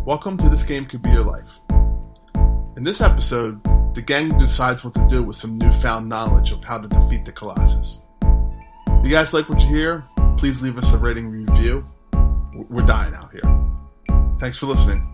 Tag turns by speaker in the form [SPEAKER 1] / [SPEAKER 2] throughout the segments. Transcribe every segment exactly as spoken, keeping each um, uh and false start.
[SPEAKER 1] Welcome to This Game Could Be Your Life. In this episode, the gang decides what to do with some newfound knowledge of how to defeat the Colossus. If you guys like what you hear, please leave us a rating and review. We're dying out here. Thanks for listening.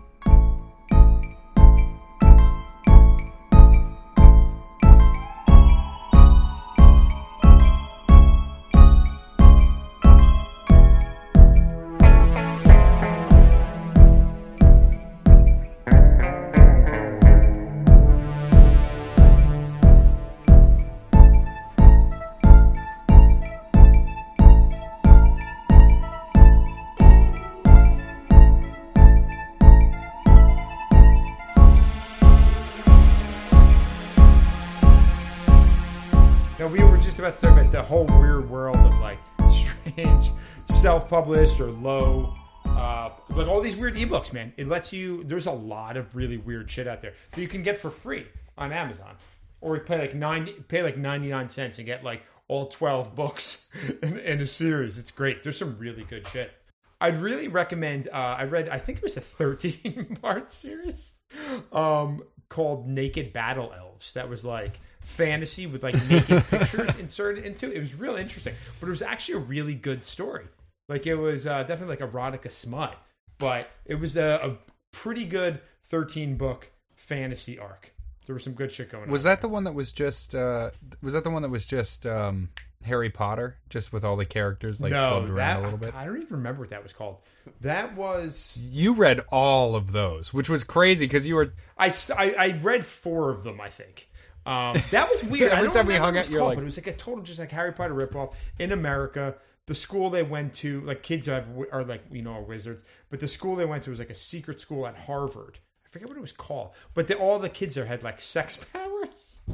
[SPEAKER 2] About to talk about the whole weird world of like strange self-published or low uh like all these weird ebooks, man. It lets you, there's a lot of really weird shit out there that you can get for free on Amazon, or you pay like ninety pay like ninety-nine cents and get like all twelve books in, in a series. It's great. There's some really good shit. I'd really recommend uh I read, I think it was a thirteen part series um called Naked Battle Elves. That was like fantasy with like naked pictures inserted into it. It was real interesting, but it was actually a really good story. Like it was uh, definitely like erotica smut, but it was a, a pretty good thirteen book fantasy arc. There was some good shit going on.
[SPEAKER 3] Was that the one that was just? Uh, was that the one that was just um, Harry Potter, just with all the characters like
[SPEAKER 2] no,
[SPEAKER 3] flubbed around
[SPEAKER 2] that,
[SPEAKER 3] a little bit?
[SPEAKER 2] I don't even remember what that was called. That was
[SPEAKER 3] you read all of those, which was crazy because you were.
[SPEAKER 2] I, I I read four of them, I think. Um, that was weird.
[SPEAKER 3] Every
[SPEAKER 2] I don't
[SPEAKER 3] time we hung
[SPEAKER 2] out,
[SPEAKER 3] out, you're
[SPEAKER 2] called,
[SPEAKER 3] like,
[SPEAKER 2] but it was like a total, just like Harry Potter ripoff in America. The school they went to, like kids have, are like, you know, are wizards, but the school they went to was like a secret school at Harvard. I forget what it was called, but the, all the kids there had like sex powers.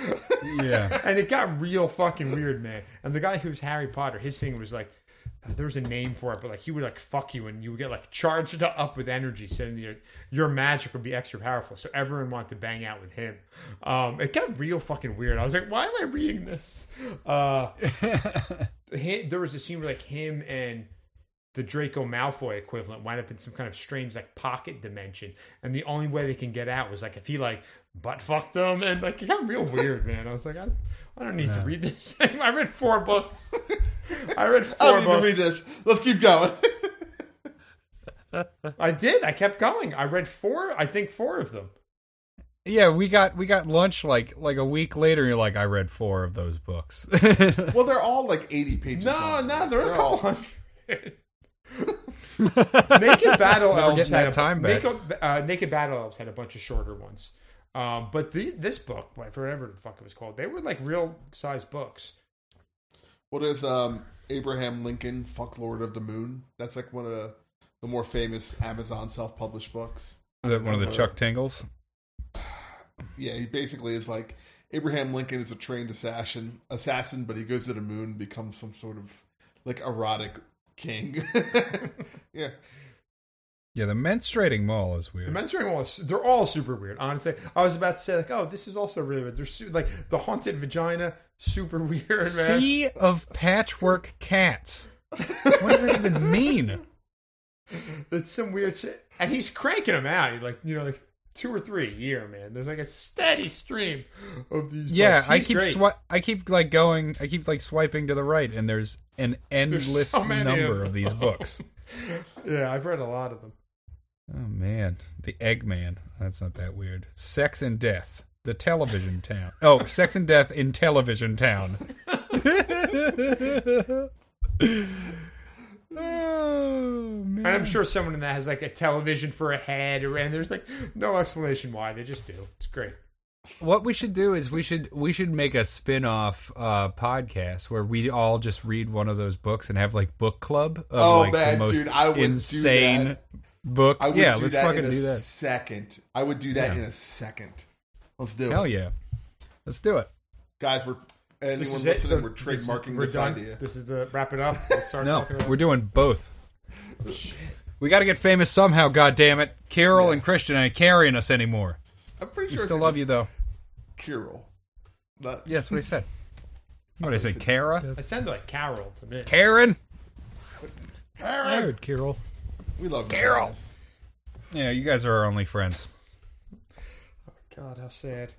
[SPEAKER 3] Yeah,
[SPEAKER 2] and it got real fucking weird, man. And the guy who's Harry Potter, his thing was like, there was a name for it, but like he would like fuck you and you would get like charged up with energy, so your your magic would be extra powerful. So everyone wanted to bang out with him. Um, it got real fucking weird. I was like, why am I reading this? Uh, he, there was a scene where like him and the Draco Malfoy equivalent wind up in some kind of strange like pocket dimension, and the only way they can get out was like if he like butt fucked them, and like it got real weird, man. I was like, I, I don't need yeah. to read this. I read four books. I read four
[SPEAKER 1] I don't
[SPEAKER 2] books.
[SPEAKER 1] need to read this. Let's keep going.
[SPEAKER 2] I did. I kept going. I read four. I think four of them.
[SPEAKER 3] Yeah, we got we got lunch like like a week later. And you're like, I read four of those books.
[SPEAKER 1] Well, they're all like eighty pages.
[SPEAKER 2] No,
[SPEAKER 1] long.
[SPEAKER 2] no, they're, they're a couple
[SPEAKER 1] all...
[SPEAKER 2] hundred. Naked Battle
[SPEAKER 3] Never
[SPEAKER 2] Elves had
[SPEAKER 3] that
[SPEAKER 2] a,
[SPEAKER 3] time back.
[SPEAKER 2] Naked, uh, Naked Battle Elves had a bunch of shorter ones. Um, but the, this book, whatever the fuck it was called, they were like real size books.
[SPEAKER 1] What is um, Abraham Lincoln, Fuck Lord of the Moon? That's like one of the, the more famous Amazon self-published books.
[SPEAKER 3] Is that one of the Chuck Tingles?
[SPEAKER 1] Yeah, he basically is like Abraham Lincoln is a trained assassin, assassin, but he goes to the moon, becomes some sort of like erotic king. Yeah.
[SPEAKER 3] Yeah, the menstruating mall is weird.
[SPEAKER 2] The menstruating mall is, they're all super weird, honestly. I was about to say, like, oh, this is also really weird. They're su- like, the haunted vagina, super weird, man.
[SPEAKER 3] Sea of patchwork cats. What does that even mean?
[SPEAKER 2] It's some weird shit. And he's cranking them out. He like, you know, like two or three a year, man. There's like a steady stream of these
[SPEAKER 3] Yeah,
[SPEAKER 2] books.
[SPEAKER 3] I keep swi- I keep like going, I keep like swiping to the right, and there's an endless
[SPEAKER 2] so
[SPEAKER 3] number
[SPEAKER 2] of,
[SPEAKER 3] of these books.
[SPEAKER 2] Yeah, I've read a lot of them.
[SPEAKER 3] Oh man, the Eggman. That's not that weird. Sex and Death, the Television Town. Oh, Sex and Death in Television Town. Oh man!
[SPEAKER 2] And I'm sure someone in that has like a television for a head, or and there's like no explanation why. They just do. It's great.
[SPEAKER 3] What we should do is we should we should make a spin-off uh, podcast where we all just read one of those books and have like book club of
[SPEAKER 1] oh,
[SPEAKER 3] like
[SPEAKER 1] man,
[SPEAKER 3] the most
[SPEAKER 1] dude, I would
[SPEAKER 3] insane
[SPEAKER 1] do that.
[SPEAKER 3] book.
[SPEAKER 1] I would
[SPEAKER 3] yeah,
[SPEAKER 1] do
[SPEAKER 3] let's
[SPEAKER 1] that
[SPEAKER 3] fucking
[SPEAKER 1] in a
[SPEAKER 3] do that.
[SPEAKER 1] Second, I would do that
[SPEAKER 3] Yeah.
[SPEAKER 1] in a second. Let's do
[SPEAKER 3] Hell
[SPEAKER 1] it.
[SPEAKER 3] yeah, let's do it,
[SPEAKER 1] guys. We're
[SPEAKER 2] This
[SPEAKER 1] anyone
[SPEAKER 2] is
[SPEAKER 1] listening.
[SPEAKER 2] it. So
[SPEAKER 1] we're
[SPEAKER 2] this is-
[SPEAKER 1] trademarking
[SPEAKER 2] we're
[SPEAKER 1] this
[SPEAKER 2] done.
[SPEAKER 1] idea.
[SPEAKER 2] This is the wrap it up. Let's start
[SPEAKER 3] no,
[SPEAKER 2] talking about
[SPEAKER 3] we're doing both.
[SPEAKER 2] shit.
[SPEAKER 3] We got to get famous somehow. God damn it, Carol
[SPEAKER 1] Yeah.
[SPEAKER 3] and Christian ain't carrying us anymore.
[SPEAKER 1] I'm pretty
[SPEAKER 3] We
[SPEAKER 1] sure.
[SPEAKER 3] still love you though.
[SPEAKER 1] Kirill. Not,
[SPEAKER 3] Yeah, that's what he said. What did I say, Kara?
[SPEAKER 2] It sounded like Carol to me.
[SPEAKER 3] Karen?
[SPEAKER 1] Karen.
[SPEAKER 3] I heard Carol.
[SPEAKER 1] We love you
[SPEAKER 3] Carol.
[SPEAKER 1] guys.
[SPEAKER 3] Yeah, you guys are our only friends.
[SPEAKER 2] God, how sad.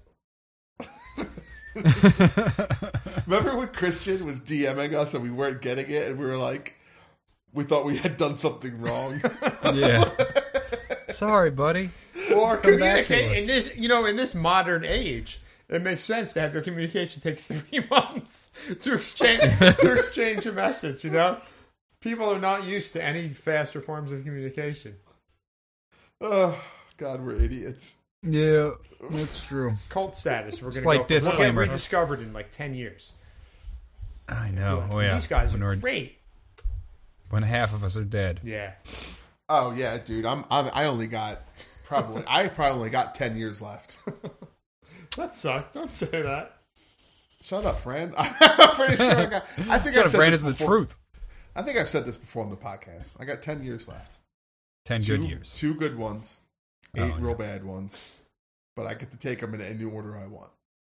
[SPEAKER 1] Remember when Christian was DMing us and we weren't getting it, and we were like, we thought we had done something wrong.
[SPEAKER 3] Yeah. Sorry, buddy.
[SPEAKER 2] Or
[SPEAKER 3] Come back to
[SPEAKER 2] communicate
[SPEAKER 3] us.
[SPEAKER 2] in this, you know, in this modern age, it makes sense to have your communication take three months to exchange to exchange a message. You know, people are not used to any faster forms of communication.
[SPEAKER 1] Oh, God, we're idiots.
[SPEAKER 3] Yeah, that's true.
[SPEAKER 2] Cult status. We're going to
[SPEAKER 3] Slight
[SPEAKER 2] go. For, we'll get
[SPEAKER 3] disclaimer.
[SPEAKER 2] rediscovered in like ten years.
[SPEAKER 3] I know.
[SPEAKER 2] Like,
[SPEAKER 3] Oh, yeah.
[SPEAKER 2] These guys
[SPEAKER 3] when,
[SPEAKER 2] are
[SPEAKER 3] we're-
[SPEAKER 2] great.
[SPEAKER 3] when half of us are dead.
[SPEAKER 2] Yeah.
[SPEAKER 1] Oh yeah, dude. I'm, I'm I only got probably I probably only got ten years left.
[SPEAKER 2] That sucks. Don't say that.
[SPEAKER 1] Shut up, friend. I'm pretty sure I got. I think I've
[SPEAKER 3] Got
[SPEAKER 1] said
[SPEAKER 3] brand
[SPEAKER 1] this
[SPEAKER 3] is the
[SPEAKER 1] before.
[SPEAKER 3] truth.
[SPEAKER 1] I think I've said this before on the podcast. I got ten years left.
[SPEAKER 3] Ten
[SPEAKER 1] Two,
[SPEAKER 3] good years.
[SPEAKER 1] Two good ones. Eight
[SPEAKER 3] Oh,
[SPEAKER 1] real
[SPEAKER 3] yeah.
[SPEAKER 1] bad ones. But I get to take them in any order I want.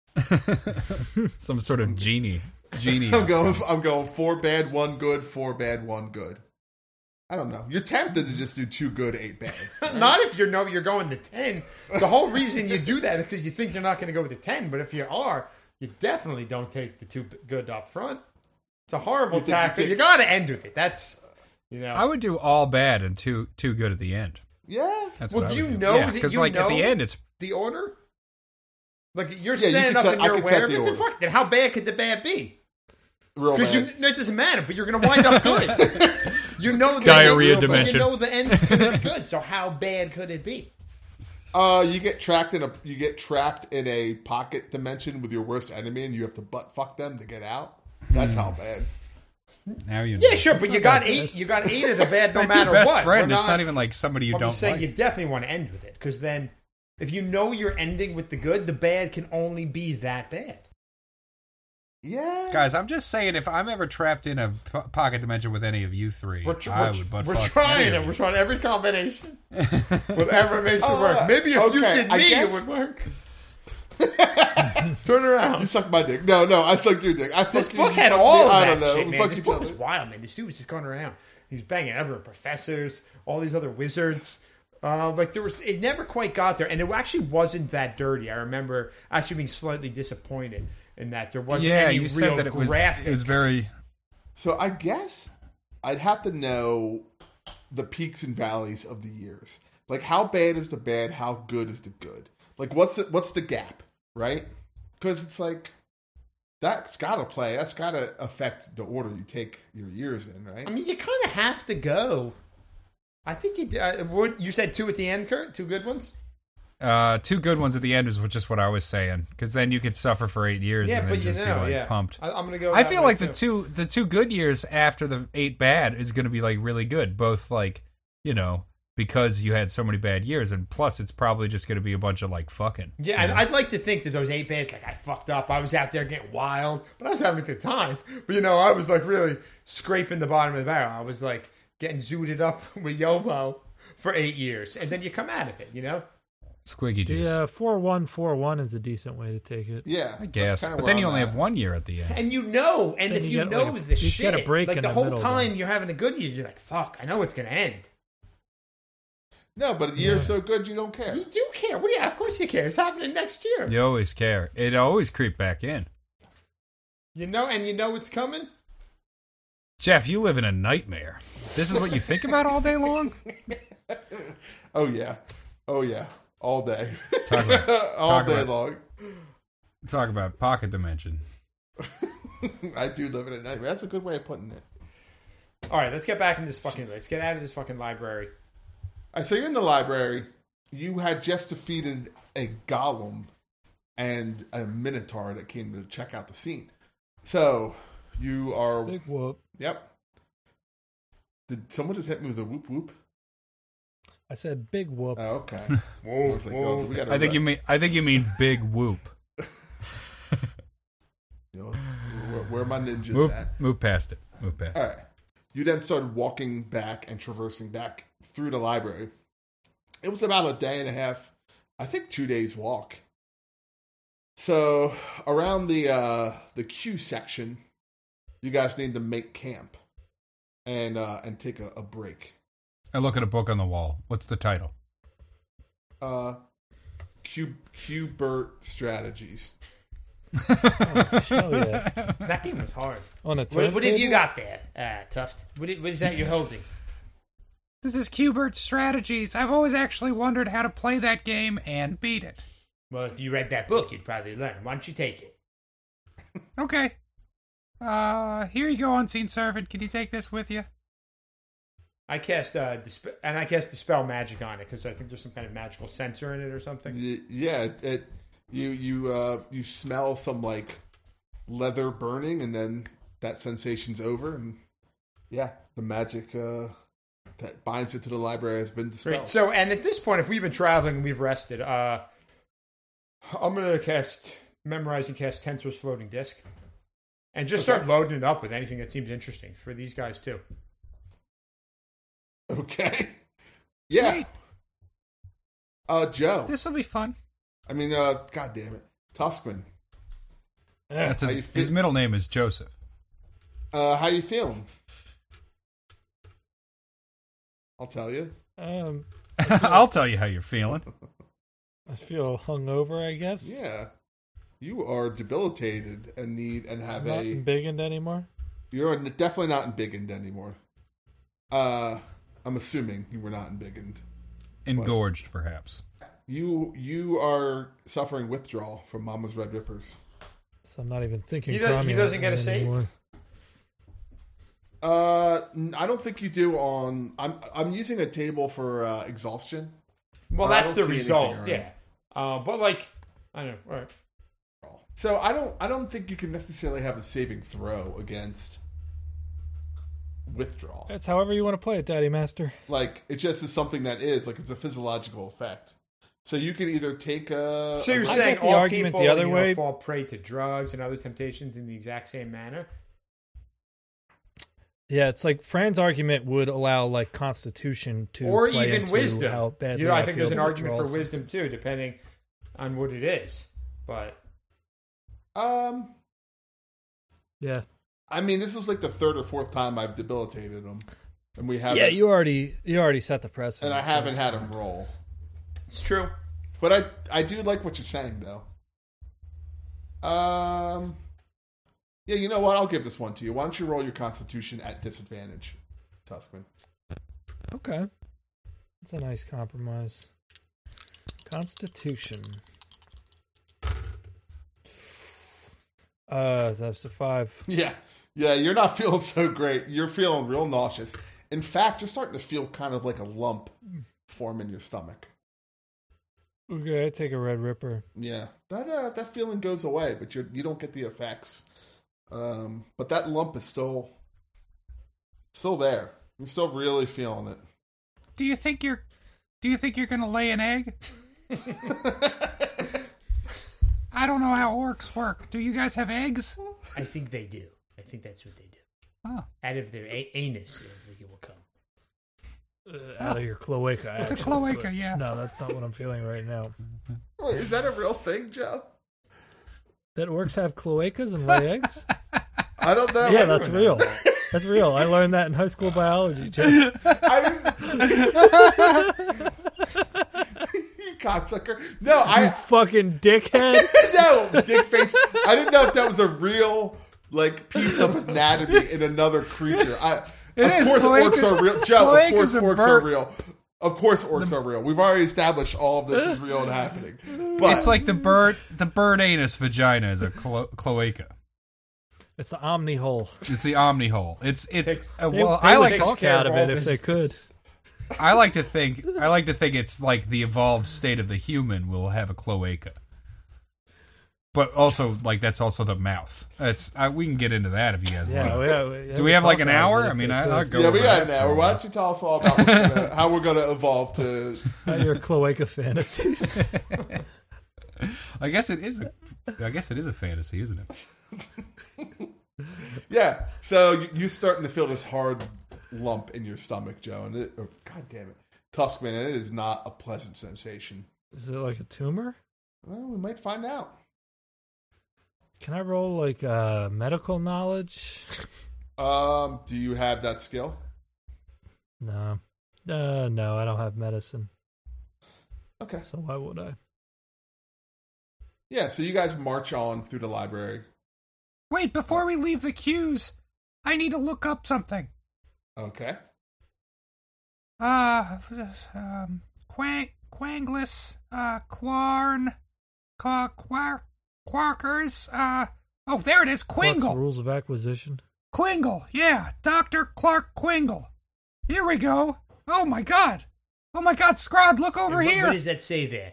[SPEAKER 3] Some sort of genie. Genie.
[SPEAKER 1] I'm going. I'm going. Four bad, one good. Four bad, one good. I don't know. You're tempted to just do two good, eight bad. Right?
[SPEAKER 2] Not if you know you're going to ten. The whole reason you do that is because you think you're not going to go with the ten. But if you are, you definitely don't take the two good up front. It's a horrible
[SPEAKER 1] You think you
[SPEAKER 2] tactic.
[SPEAKER 1] take-
[SPEAKER 2] You got to end with it. That's, you know.
[SPEAKER 3] I would do all bad and too too good at the end.
[SPEAKER 1] Yeah.
[SPEAKER 3] That's
[SPEAKER 2] Well,
[SPEAKER 3] what I
[SPEAKER 2] do
[SPEAKER 3] would
[SPEAKER 2] you
[SPEAKER 3] do.
[SPEAKER 2] know
[SPEAKER 3] Yeah,
[SPEAKER 2] that
[SPEAKER 3] because
[SPEAKER 2] you
[SPEAKER 3] like at the
[SPEAKER 2] know-
[SPEAKER 3] end, it's
[SPEAKER 2] the order? Like, you're
[SPEAKER 1] Yeah, you
[SPEAKER 2] setting
[SPEAKER 1] could
[SPEAKER 2] up
[SPEAKER 1] set-
[SPEAKER 2] and
[SPEAKER 1] I
[SPEAKER 2] you're
[SPEAKER 1] could
[SPEAKER 2] aware
[SPEAKER 1] set
[SPEAKER 2] of
[SPEAKER 1] the
[SPEAKER 2] it. Then
[SPEAKER 1] order.
[SPEAKER 2] fuck, then how bad could the bad be?
[SPEAKER 1] Real
[SPEAKER 2] Because
[SPEAKER 1] bad.
[SPEAKER 2] you, no, it doesn't matter, but you're going to wind up good. You know the
[SPEAKER 3] Diarrhea
[SPEAKER 2] end,
[SPEAKER 3] dimension.
[SPEAKER 2] You know the end is going to be good. So how bad could it be?
[SPEAKER 1] Uh, you get trapped in a you get trapped in a pocket dimension with your worst enemy, and you have to butt fuck them to get out. That's how bad.
[SPEAKER 3] now you know.
[SPEAKER 2] Yeah, sure, but you got eight. You got eight of the bad, no
[SPEAKER 3] That's
[SPEAKER 2] matter
[SPEAKER 3] your best
[SPEAKER 2] what.
[SPEAKER 3] friend.
[SPEAKER 2] We're
[SPEAKER 3] It's not even like somebody you
[SPEAKER 2] I'm
[SPEAKER 3] don't
[SPEAKER 2] just saying
[SPEAKER 3] like.
[SPEAKER 2] you definitely want to end with it because then, if you know you're ending with the good, the bad can only be that bad.
[SPEAKER 1] Yeah.
[SPEAKER 3] Guys, I'm just saying, if I'm ever trapped in a po- pocket dimension with any of you three,
[SPEAKER 2] We're, tr-
[SPEAKER 3] I
[SPEAKER 2] we're,
[SPEAKER 3] would butt
[SPEAKER 2] we're
[SPEAKER 3] fuck
[SPEAKER 2] trying
[SPEAKER 3] any
[SPEAKER 2] it.
[SPEAKER 3] of
[SPEAKER 2] We're
[SPEAKER 3] you.
[SPEAKER 2] trying every combination. Whatever makes it
[SPEAKER 1] Oh,
[SPEAKER 2] work. Maybe if you
[SPEAKER 1] okay,
[SPEAKER 2] did
[SPEAKER 1] I
[SPEAKER 2] me,
[SPEAKER 1] guess-
[SPEAKER 2] it would work. Turn
[SPEAKER 1] You
[SPEAKER 2] around.
[SPEAKER 1] suck my dick. No, no, I suck your dick. I fuck
[SPEAKER 2] This
[SPEAKER 1] you,
[SPEAKER 2] book
[SPEAKER 1] you
[SPEAKER 2] had
[SPEAKER 1] fuck
[SPEAKER 2] all
[SPEAKER 1] me.
[SPEAKER 2] of
[SPEAKER 1] I
[SPEAKER 2] that
[SPEAKER 1] don't know.
[SPEAKER 2] shit,
[SPEAKER 1] We
[SPEAKER 2] man.
[SPEAKER 1] fuck
[SPEAKER 2] This
[SPEAKER 1] each
[SPEAKER 2] book
[SPEAKER 1] other.
[SPEAKER 2] was wild, man. This dude was just going around. He was banging everyone, professors, all these other wizards. Uh, like there was, it never quite got there, and it actually wasn't that dirty. I remember actually being slightly disappointed in that there wasn't
[SPEAKER 3] Yeah,
[SPEAKER 2] any
[SPEAKER 3] you
[SPEAKER 2] real
[SPEAKER 3] said that it was
[SPEAKER 2] graphic.
[SPEAKER 3] it was very.
[SPEAKER 1] So I guess I'd have to know the peaks and valleys of the years. Like how bad is the bad? How good is the good? Like what's the, what's the gap, right? Because it's like that's got to play. That's got to affect the order you take your years in, right?
[SPEAKER 2] I mean, you kind of have to go. I think you did. Uh, what, you said two at the end, Kurt? Two good ones?
[SPEAKER 3] Uh, two good ones at the end is just what I was saying, because then you could suffer for eight years
[SPEAKER 2] Yeah,
[SPEAKER 3] and
[SPEAKER 2] but
[SPEAKER 3] then
[SPEAKER 2] you
[SPEAKER 3] just
[SPEAKER 2] know,
[SPEAKER 3] be like
[SPEAKER 2] yeah.
[SPEAKER 3] pumped.
[SPEAKER 2] I, I'm going to go.
[SPEAKER 3] I
[SPEAKER 2] that
[SPEAKER 3] feel
[SPEAKER 2] way,
[SPEAKER 3] like the
[SPEAKER 2] too.
[SPEAKER 3] two the two good years after the eight bad is going to be like really good, both like you know because you had so many bad years, and plus it's probably just going to be a bunch of like fucking.
[SPEAKER 2] Yeah,
[SPEAKER 3] you
[SPEAKER 2] and
[SPEAKER 3] know?
[SPEAKER 2] I'd like to think that those eight bands, like I fucked up. I was out there getting wild, but I was having a good time. But you know, I was like really scraping the bottom of the barrel. I was like getting zooted up with Yobo for eight years, and then you come out of it. You know,
[SPEAKER 3] Squiggy juice.
[SPEAKER 4] The uh, four one four one is a decent way to take it.
[SPEAKER 1] yeah,
[SPEAKER 3] I guess,
[SPEAKER 1] that's kinda
[SPEAKER 3] but
[SPEAKER 1] where
[SPEAKER 3] then you
[SPEAKER 1] I'm
[SPEAKER 3] only
[SPEAKER 1] at.
[SPEAKER 3] have one year at the end.
[SPEAKER 2] and you know, and
[SPEAKER 4] Then
[SPEAKER 2] if
[SPEAKER 4] you
[SPEAKER 2] you
[SPEAKER 4] get,
[SPEAKER 2] know
[SPEAKER 4] like,
[SPEAKER 2] the
[SPEAKER 4] you
[SPEAKER 2] shit,
[SPEAKER 4] get a break
[SPEAKER 2] like
[SPEAKER 4] in
[SPEAKER 2] the
[SPEAKER 4] the
[SPEAKER 2] whole
[SPEAKER 4] middle,
[SPEAKER 2] time
[SPEAKER 4] then.
[SPEAKER 2] you're having a good year, you're like, fuck, I know it's gonna end.
[SPEAKER 1] No, but the year's so good you don't care.
[SPEAKER 2] You do care. What do you? Of course you care. It's happening next year.
[SPEAKER 3] You always care. It always creep back in.
[SPEAKER 2] You know, and you know it's coming.
[SPEAKER 3] Jeff, you live in a nightmare. This is what you think about all day long?
[SPEAKER 1] Oh yeah, oh yeah, all day,
[SPEAKER 3] Talk about,
[SPEAKER 1] all
[SPEAKER 3] talk
[SPEAKER 1] day
[SPEAKER 3] about-
[SPEAKER 1] long.
[SPEAKER 3] talk about pocket dimension.
[SPEAKER 1] I do live in a nightmare. That's a good way of putting it.
[SPEAKER 2] All right, let's get back in this fucking. Let's get out of this fucking library.
[SPEAKER 1] I so you're in the library. You had just defeated a golem and a minotaur that came to check out the scene. So you are.
[SPEAKER 4] Big whoop.
[SPEAKER 1] Yep. Did someone just hit me with a whoop whoop?
[SPEAKER 4] I said big whoop.
[SPEAKER 1] Oh, okay.
[SPEAKER 2] Whoa,
[SPEAKER 1] I was like, oh, we gotta
[SPEAKER 3] I think
[SPEAKER 1] re-
[SPEAKER 3] you mean I think you mean big whoop.
[SPEAKER 1] you know, where, where are my ninjas
[SPEAKER 3] Move
[SPEAKER 1] at?
[SPEAKER 3] move past it. Move past
[SPEAKER 1] All
[SPEAKER 3] it.
[SPEAKER 1] right. You then started walking back and traversing back through the library. It was about a day and a half, I think two days walk. So around the uh, the Q section, you guys need to make camp and uh, and take a, a break.
[SPEAKER 3] I look at a book on the wall. What's the title?
[SPEAKER 1] uh, Q Qbert Strategies.
[SPEAKER 4] Oh, hell yeah.
[SPEAKER 2] That game was hard.
[SPEAKER 4] On a
[SPEAKER 2] What, what have
[SPEAKER 4] turntable?
[SPEAKER 2] you got there, uh, Tuft? What, i- what is that you're holding?
[SPEAKER 3] This is Qbert Strategies. I've always actually wondered how to play that game and beat it.
[SPEAKER 2] Well, if you read that book, you'd probably learn. Why don't you take it?
[SPEAKER 3] Okay. Uh, here you go, Unseen Servant. Can you take this with you?
[SPEAKER 2] I cast uh, disp- and I cast dispel magic on it because I think there's some kind of magical sensor in it or something.
[SPEAKER 1] Y- Yeah, it, it you you uh, you smell some like leather burning, and then that sensation's over, and yeah, the magic uh, that binds it to the library has been dispelled.
[SPEAKER 2] Great. So, and at this point, if we've been traveling and we've rested, uh, I'm gonna cast memorize and cast Tensor's floating disc, and just start
[SPEAKER 1] Okay.
[SPEAKER 2] loading it up with anything that seems interesting for these guys too.
[SPEAKER 1] Okay. Yeah.
[SPEAKER 3] Sweet.
[SPEAKER 1] Uh, Joe.
[SPEAKER 3] This will be fun.
[SPEAKER 1] I mean, uh, God damn it, Tuskman.
[SPEAKER 3] That's
[SPEAKER 1] How
[SPEAKER 3] his,
[SPEAKER 1] you feel-
[SPEAKER 3] his middle name is Joseph.
[SPEAKER 1] Uh, how you feeling? I'll tell you.
[SPEAKER 4] Um,
[SPEAKER 3] I'll tell you how you're feeling.
[SPEAKER 4] I feel hungover, I guess.
[SPEAKER 1] Yeah, you are debilitated and need and have
[SPEAKER 4] Not
[SPEAKER 1] a.
[SPEAKER 4] in Big End anymore.
[SPEAKER 1] You're definitely not in Big End anymore. Uh, I'm assuming you were not in Big End.
[SPEAKER 3] Engorged, perhaps.
[SPEAKER 1] You you are suffering withdrawal from Mama's Red Rippers.
[SPEAKER 4] So I'm not even thinking.
[SPEAKER 2] He does- he
[SPEAKER 4] Cromie
[SPEAKER 2] doesn't get a save?
[SPEAKER 4] anymore.
[SPEAKER 1] Uh, n- I don't think you do on. I'm I'm using a table for uh, exhaustion.
[SPEAKER 2] Well,
[SPEAKER 1] I
[SPEAKER 2] that's
[SPEAKER 1] don't
[SPEAKER 2] the
[SPEAKER 1] see
[SPEAKER 2] result,
[SPEAKER 1] anything
[SPEAKER 2] yeah. Uh, but like, I don't know. All right.
[SPEAKER 1] So I don't I don't think you can necessarily have a saving throw against withdrawal.
[SPEAKER 4] It's however you want to play it, Daddy Master.
[SPEAKER 1] Like it just is something that is like it's a physiological effect. So you can either take a.
[SPEAKER 2] So you're
[SPEAKER 1] a-
[SPEAKER 4] I
[SPEAKER 2] saying
[SPEAKER 4] get the
[SPEAKER 2] all
[SPEAKER 4] argument
[SPEAKER 2] people
[SPEAKER 4] the other
[SPEAKER 2] you know,
[SPEAKER 4] way.
[SPEAKER 2] fall prey to drugs and other temptations in the exact same manner?
[SPEAKER 4] Yeah, it's like Fran's argument would allow like Constitution to
[SPEAKER 2] Or
[SPEAKER 4] play
[SPEAKER 2] even
[SPEAKER 4] into
[SPEAKER 2] wisdom.
[SPEAKER 4] How badly
[SPEAKER 2] You know, I
[SPEAKER 4] I
[SPEAKER 2] think
[SPEAKER 4] feel
[SPEAKER 2] there's an
[SPEAKER 4] about
[SPEAKER 2] argument for
[SPEAKER 4] withdrawal
[SPEAKER 2] wisdom
[SPEAKER 4] symptoms.
[SPEAKER 2] too, depending on what it is. But
[SPEAKER 1] Um,
[SPEAKER 4] Yeah,
[SPEAKER 1] I mean, this is like the third or fourth time I've debilitated him, and we haven't.
[SPEAKER 4] yeah. You already you already set the precedent.
[SPEAKER 1] and I
[SPEAKER 4] so
[SPEAKER 1] haven't
[SPEAKER 4] it's
[SPEAKER 1] had
[SPEAKER 4] fine.
[SPEAKER 1] him roll.
[SPEAKER 2] it's true.
[SPEAKER 1] But I I do like what you're saying though. Um, yeah, you know what? I'll give this one to you. Why don't you roll your Constitution at disadvantage, Tuskman?
[SPEAKER 4] Okay, that's a nice compromise. Constitution. Uh, that's a five.
[SPEAKER 1] Yeah, yeah. You're not feeling so great. You're feeling real nauseous. In fact, you're starting to feel kind of like a lump form in your stomach.
[SPEAKER 4] Okay, I take a Red Ripper.
[SPEAKER 1] Yeah, that uh, that feeling goes away, but you you don't get the effects. Um, but that lump is still still there. You're still really feeling it.
[SPEAKER 3] Do you think you're? Do you think you're gonna lay an egg? I don't know how orcs work. Do you guys have eggs?
[SPEAKER 2] I think they do. I think that's what they do.
[SPEAKER 3] Oh,
[SPEAKER 2] Out of their a- anus, I think it will come.
[SPEAKER 4] Uh, out of your cloaca,
[SPEAKER 3] the
[SPEAKER 4] actually.
[SPEAKER 3] cloaca,
[SPEAKER 4] but
[SPEAKER 3] yeah.
[SPEAKER 4] No, that's not what I'm feeling right now.
[SPEAKER 1] Wait, is that a real thing, Joe?
[SPEAKER 4] That orcs have cloacas and lay eggs?
[SPEAKER 1] I don't know.
[SPEAKER 4] Yeah,
[SPEAKER 1] I,
[SPEAKER 4] that's real. That's real. I learned that in high school biology, Jeff.
[SPEAKER 1] I, you cocksucker. No,
[SPEAKER 4] You
[SPEAKER 1] I
[SPEAKER 4] fucking dickhead.
[SPEAKER 1] no dick face. I didn't know if that was a real like piece of anatomy in another creature. I
[SPEAKER 3] It
[SPEAKER 1] of
[SPEAKER 3] is.
[SPEAKER 1] course
[SPEAKER 3] Cloaca-
[SPEAKER 1] orcs are real. Joe, of course
[SPEAKER 3] cloacas are
[SPEAKER 1] orcs are
[SPEAKER 3] burnt.
[SPEAKER 1] real. Of course orcs are real. We've already established all of this is real and happening. But
[SPEAKER 3] It's like the bird. The bird anus vagina is a clo- cloaca.
[SPEAKER 4] It's the omni hole.
[SPEAKER 3] It's the omni hole. It's it's.
[SPEAKER 2] Takes-
[SPEAKER 3] Uh,
[SPEAKER 4] They,
[SPEAKER 3] well,
[SPEAKER 4] they
[SPEAKER 3] I
[SPEAKER 4] would
[SPEAKER 3] like to,
[SPEAKER 4] talk
[SPEAKER 2] care
[SPEAKER 4] out
[SPEAKER 2] of
[SPEAKER 4] of
[SPEAKER 2] all
[SPEAKER 4] it if they could.
[SPEAKER 3] I like to think I like to think it's like the evolved state of the human will have a cloaca. But also, like that's also the mouth. That's I, we can get into that if you guys
[SPEAKER 4] Yeah,
[SPEAKER 3] want.
[SPEAKER 4] yeah, yeah,
[SPEAKER 3] Do we have
[SPEAKER 4] talk
[SPEAKER 3] like an
[SPEAKER 4] out of
[SPEAKER 3] hour?
[SPEAKER 4] it
[SPEAKER 3] I
[SPEAKER 4] if
[SPEAKER 3] mean,
[SPEAKER 4] they
[SPEAKER 3] I,
[SPEAKER 4] could.
[SPEAKER 3] I'll go.
[SPEAKER 1] yeah, we
[SPEAKER 3] over
[SPEAKER 1] got
[SPEAKER 3] that
[SPEAKER 1] an
[SPEAKER 3] for a
[SPEAKER 1] hour. Why
[SPEAKER 3] while.
[SPEAKER 1] don't you tell us all about what's gonna, how we're going to evolve to?
[SPEAKER 4] About your cloaca fantasies.
[SPEAKER 3] I guess it is a. I guess it is a fantasy, isn't it?
[SPEAKER 1] Yeah. So you, you're starting to feel this hard lump in your stomach, Joe, and it, oh, God damn it, Tuskman, and it is not a pleasant sensation.
[SPEAKER 4] Is it like a tumor?
[SPEAKER 1] Well, we might find out.
[SPEAKER 4] Can I roll like uh, medical knowledge?
[SPEAKER 1] Um, do you have that skill?
[SPEAKER 4] No. Uh, no, I don't have medicine.
[SPEAKER 1] Okay.
[SPEAKER 4] So why would I?
[SPEAKER 1] Yeah, so you guys march on through the library.
[SPEAKER 3] Wait, before we leave the queues, I need to look up something.
[SPEAKER 1] Okay.
[SPEAKER 3] Uh, um, Quang, Quangless, uh, Quarn, Qua, Quar, Quarkers, uh, oh, there it is,
[SPEAKER 4] Clark's
[SPEAKER 3] Quingle.
[SPEAKER 4] rules of acquisition.
[SPEAKER 3] Quingle, yeah, Doctor Clark Quingle. Here we go. Oh my god. Oh my god, Scrod, look over
[SPEAKER 2] And what,
[SPEAKER 3] here.
[SPEAKER 2] what does that say there?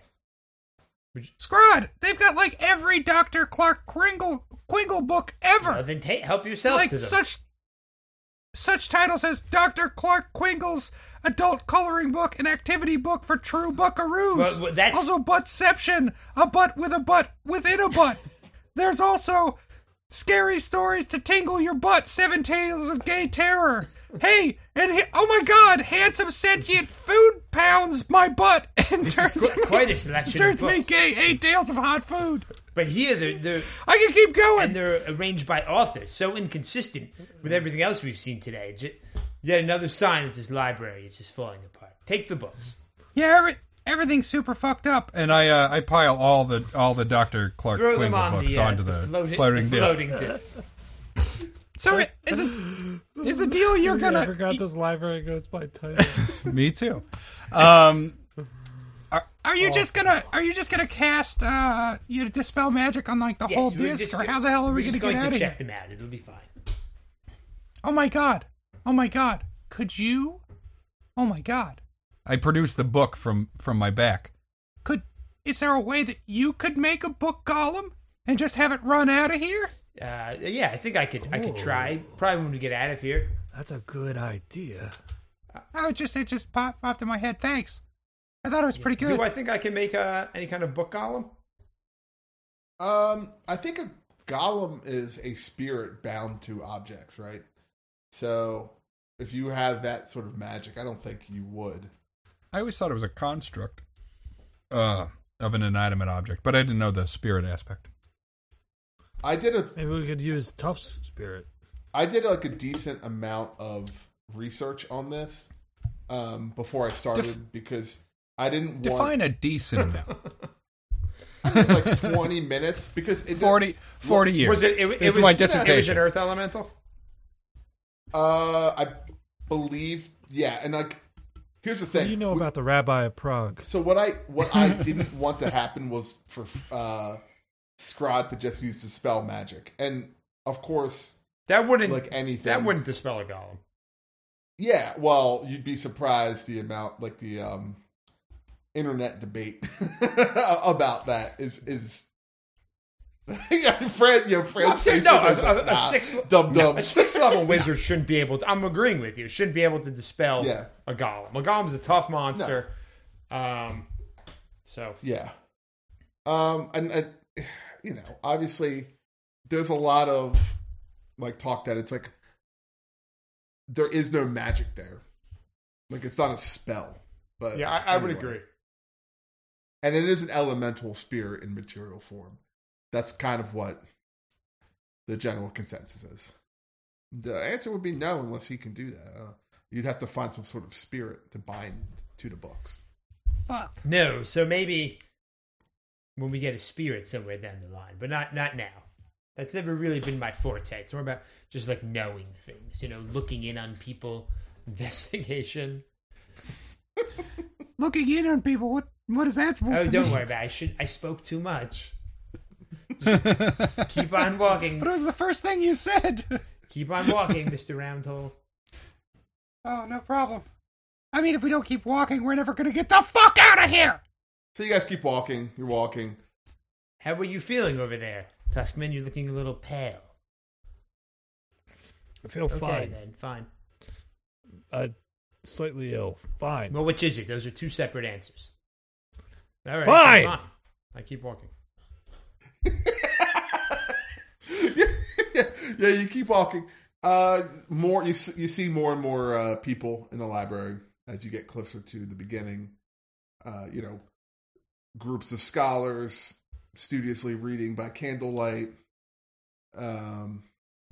[SPEAKER 3] Scrod, they've got like every Doctor Clark Quingle, Quingle book ever.
[SPEAKER 2] Well, then ta- help yourself
[SPEAKER 3] like
[SPEAKER 2] to them.
[SPEAKER 3] such such titles as Doctor Clark Quingle's adult coloring book and activity book for true buckaroos.
[SPEAKER 2] Well, well, that's-
[SPEAKER 3] Also Buttception, a butt with a butt within a butt. There's also Scary Stories to Tingle Your Butt, Seven Tales of Gay Terror. Hey, and he- oh my god, Handsome Sentient Food Pounds My Butt and
[SPEAKER 2] This
[SPEAKER 3] turns
[SPEAKER 2] is qu-
[SPEAKER 3] me,
[SPEAKER 2] quite a selection
[SPEAKER 3] turns
[SPEAKER 2] of
[SPEAKER 3] me
[SPEAKER 2] books.
[SPEAKER 3] gay. Eight Tales of Hot Food.
[SPEAKER 2] But here, they're, they're
[SPEAKER 3] I can keep going.
[SPEAKER 2] and they're arranged by authors, so inconsistent with everything else we've seen today. J- Yet another sign that this library is just falling apart. Take the books.
[SPEAKER 3] Yeah, every, everything's super fucked up. And I uh, I pile all the all the Doctor Clark
[SPEAKER 2] Throw them
[SPEAKER 3] Quingle
[SPEAKER 2] on
[SPEAKER 3] books
[SPEAKER 2] the, uh,
[SPEAKER 3] onto the,
[SPEAKER 2] the floating,
[SPEAKER 3] floating
[SPEAKER 2] the
[SPEAKER 3] disc.
[SPEAKER 2] floating disc.
[SPEAKER 3] So is it is the deal you're
[SPEAKER 4] I
[SPEAKER 3] gonna?
[SPEAKER 4] forgot this library goes by title.
[SPEAKER 3] Me too. Um, are, are you just gonna are you just gonna cast uh you dispel magic on like the
[SPEAKER 2] Yes,
[SPEAKER 3] whole
[SPEAKER 2] we're
[SPEAKER 3] disc,
[SPEAKER 2] just
[SPEAKER 3] or
[SPEAKER 2] go-
[SPEAKER 3] how the hell are we
[SPEAKER 2] we're just
[SPEAKER 3] gonna get
[SPEAKER 2] going
[SPEAKER 3] out
[SPEAKER 2] to
[SPEAKER 3] of
[SPEAKER 2] check
[SPEAKER 3] here?
[SPEAKER 2] them out. It'll be fine.
[SPEAKER 3] Oh my god! Oh my god! Could you? Oh my god! I produced the book from from my back. Could is there a way that you could make a book golem and just have it run out of here?
[SPEAKER 2] Uh, yeah, I think I could. I could try. Probably when we get out of here.
[SPEAKER 4] That's a good idea.
[SPEAKER 3] Oh, it just it just popped popped in my head. Thanks. I thought it was pretty good.
[SPEAKER 2] Do I think I can make uh, any kind of book column?
[SPEAKER 1] Um, I think a golem is a spirit bound to objects, right? So if you have that sort of magic, I don't think you would.
[SPEAKER 3] I always thought it was a construct uh, of an inanimate object, but I didn't know the spirit aspect.
[SPEAKER 1] I did a
[SPEAKER 4] Maybe we could use Tuft's spirit.
[SPEAKER 1] I did like a decent amount of research on this um, before I started
[SPEAKER 3] Def-
[SPEAKER 1] because I didn't
[SPEAKER 3] Define
[SPEAKER 1] want
[SPEAKER 3] a decent amount.
[SPEAKER 1] like twenty minutes because it
[SPEAKER 3] forty, forty years.
[SPEAKER 2] Was it? It, it
[SPEAKER 3] it's
[SPEAKER 2] was,
[SPEAKER 3] my
[SPEAKER 2] It was
[SPEAKER 3] dissertation.
[SPEAKER 2] an earth elemental.
[SPEAKER 1] Uh, I believe, yeah, and like, here's the
[SPEAKER 4] What
[SPEAKER 1] thing.
[SPEAKER 4] do you know about the Rabbi of Prague?
[SPEAKER 1] So what I what I didn't want to happen was for uh, Scrod to just use the spell magic, and of course,
[SPEAKER 2] That wouldn't.
[SPEAKER 1] like anything,
[SPEAKER 2] that wouldn't dispel a golem.
[SPEAKER 1] Yeah, well, you'd be surprised the amount, like the um, internet debate about that is is. yeah, Fred, you know, Fred.
[SPEAKER 2] I'm saying, no, a,
[SPEAKER 1] says,
[SPEAKER 2] a, a
[SPEAKER 1] nah,
[SPEAKER 2] six,
[SPEAKER 1] dum
[SPEAKER 2] no,
[SPEAKER 1] dum.
[SPEAKER 2] a six level wizard shouldn't be able to. I'm agreeing with you. Shouldn't be able to dispel
[SPEAKER 1] Yeah.
[SPEAKER 2] a golem. A golem's a tough monster. Um, so
[SPEAKER 1] Yeah. Um, and, and you know, obviously, there's a lot of like talk that it's like there is no magic there, like it's not a spell. But
[SPEAKER 2] yeah, I, I would
[SPEAKER 1] anyway.
[SPEAKER 2] agree.
[SPEAKER 1] And it is an elemental spirit in material form. That's kind of what the general consensus is. The answer would be no, unless he can do that. Uh, you'd have to find some sort of spirit to bind to the books.
[SPEAKER 3] Fuck.
[SPEAKER 2] No, so maybe when we get a spirit somewhere down the line, but not not now. That's never really been my forte. It's more about just like knowing things, you know, looking in on people, investigation.
[SPEAKER 3] Looking in on people. What what is that supposed
[SPEAKER 2] Oh,
[SPEAKER 3] to
[SPEAKER 2] don't
[SPEAKER 3] mean?
[SPEAKER 2] worry about it. I should. I spoke too much. Just keep on walking.
[SPEAKER 3] But it was the first thing you said.
[SPEAKER 2] Keep on walking, Mister Roundhole.
[SPEAKER 3] Oh, no problem. I mean, if we don't keep walking, we're never gonna get the fuck out of here.
[SPEAKER 1] So you guys keep walking. You're walking.
[SPEAKER 2] How are you feeling over there, Tuskman? You're looking a little pale.
[SPEAKER 4] I feel
[SPEAKER 2] Okay,
[SPEAKER 4] fine.
[SPEAKER 2] then, fine.
[SPEAKER 4] Uh, slightly ill. Fine.
[SPEAKER 2] Well, which is it? Those are two separate answers. All right,
[SPEAKER 4] Fine.
[SPEAKER 2] fine. I keep walking.
[SPEAKER 1] yeah, yeah, you keep walking. Uh, more you s- you see more and more uh, people in the library as you get closer to the beginning. Uh, you know, groups of scholars studiously reading by candlelight. Um,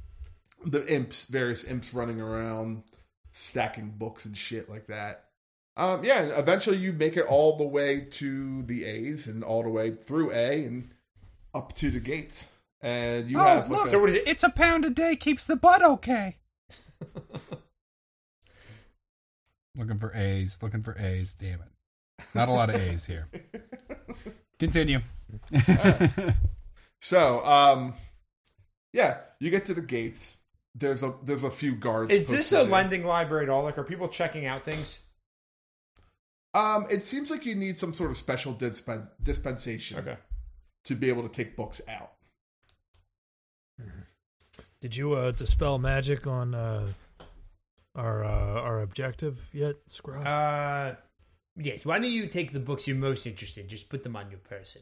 [SPEAKER 1] the imps, various imps running around, stacking books and shit like that. Um, yeah, and eventually you make it all the way to the A's and all the way through A and up to the gates. And you
[SPEAKER 3] Oh,
[SPEAKER 1] have
[SPEAKER 3] look,
[SPEAKER 1] like a,
[SPEAKER 2] So what is it?
[SPEAKER 3] it's a pound a day keeps the butt okay. Looking for A's, looking for A's. Damn it. Not a lot of A's here. Continue.
[SPEAKER 1] So, um, yeah, you get to the gates. There's a there's a few guards.
[SPEAKER 2] Is this
[SPEAKER 1] posted
[SPEAKER 2] a
[SPEAKER 1] there.
[SPEAKER 2] lending library at all? Like, are people checking out things?
[SPEAKER 1] Um, it seems like you need some sort of special dispen- dispensation
[SPEAKER 2] Okay.
[SPEAKER 1] to be able to take books out.
[SPEAKER 4] Did you uh, dispel magic on uh, our uh, our objective yet, Scrub?
[SPEAKER 2] Uh, yes. Why don't you take the books you're most interested in? Just put them on your person.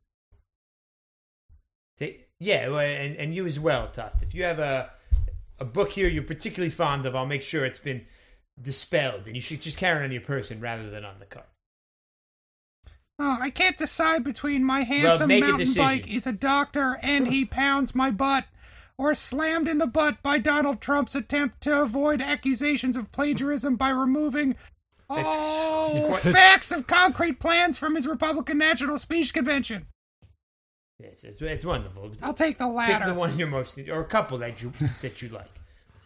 [SPEAKER 2] Take, yeah, well, and, and you as well, Tuft. If you have a a book here you're particularly fond of, I'll make sure it's been dispelled, and you should just carry it on your person rather than on the cart.
[SPEAKER 3] Oh, I can't decide between my handsome
[SPEAKER 2] make a
[SPEAKER 3] mountain
[SPEAKER 2] decision.
[SPEAKER 3] bike is a doctor and he pounds my butt, or slammed in the butt by Donald Trump's attempt to avoid accusations of plagiarism by removing all
[SPEAKER 2] What?
[SPEAKER 3] facts of concrete plans from his Republican National Speech Convention.
[SPEAKER 2] Yes, it's, it's wonderful.
[SPEAKER 3] I'll take the
[SPEAKER 2] Pick
[SPEAKER 3] latter.
[SPEAKER 2] the one you're most, or a couple that you that you like.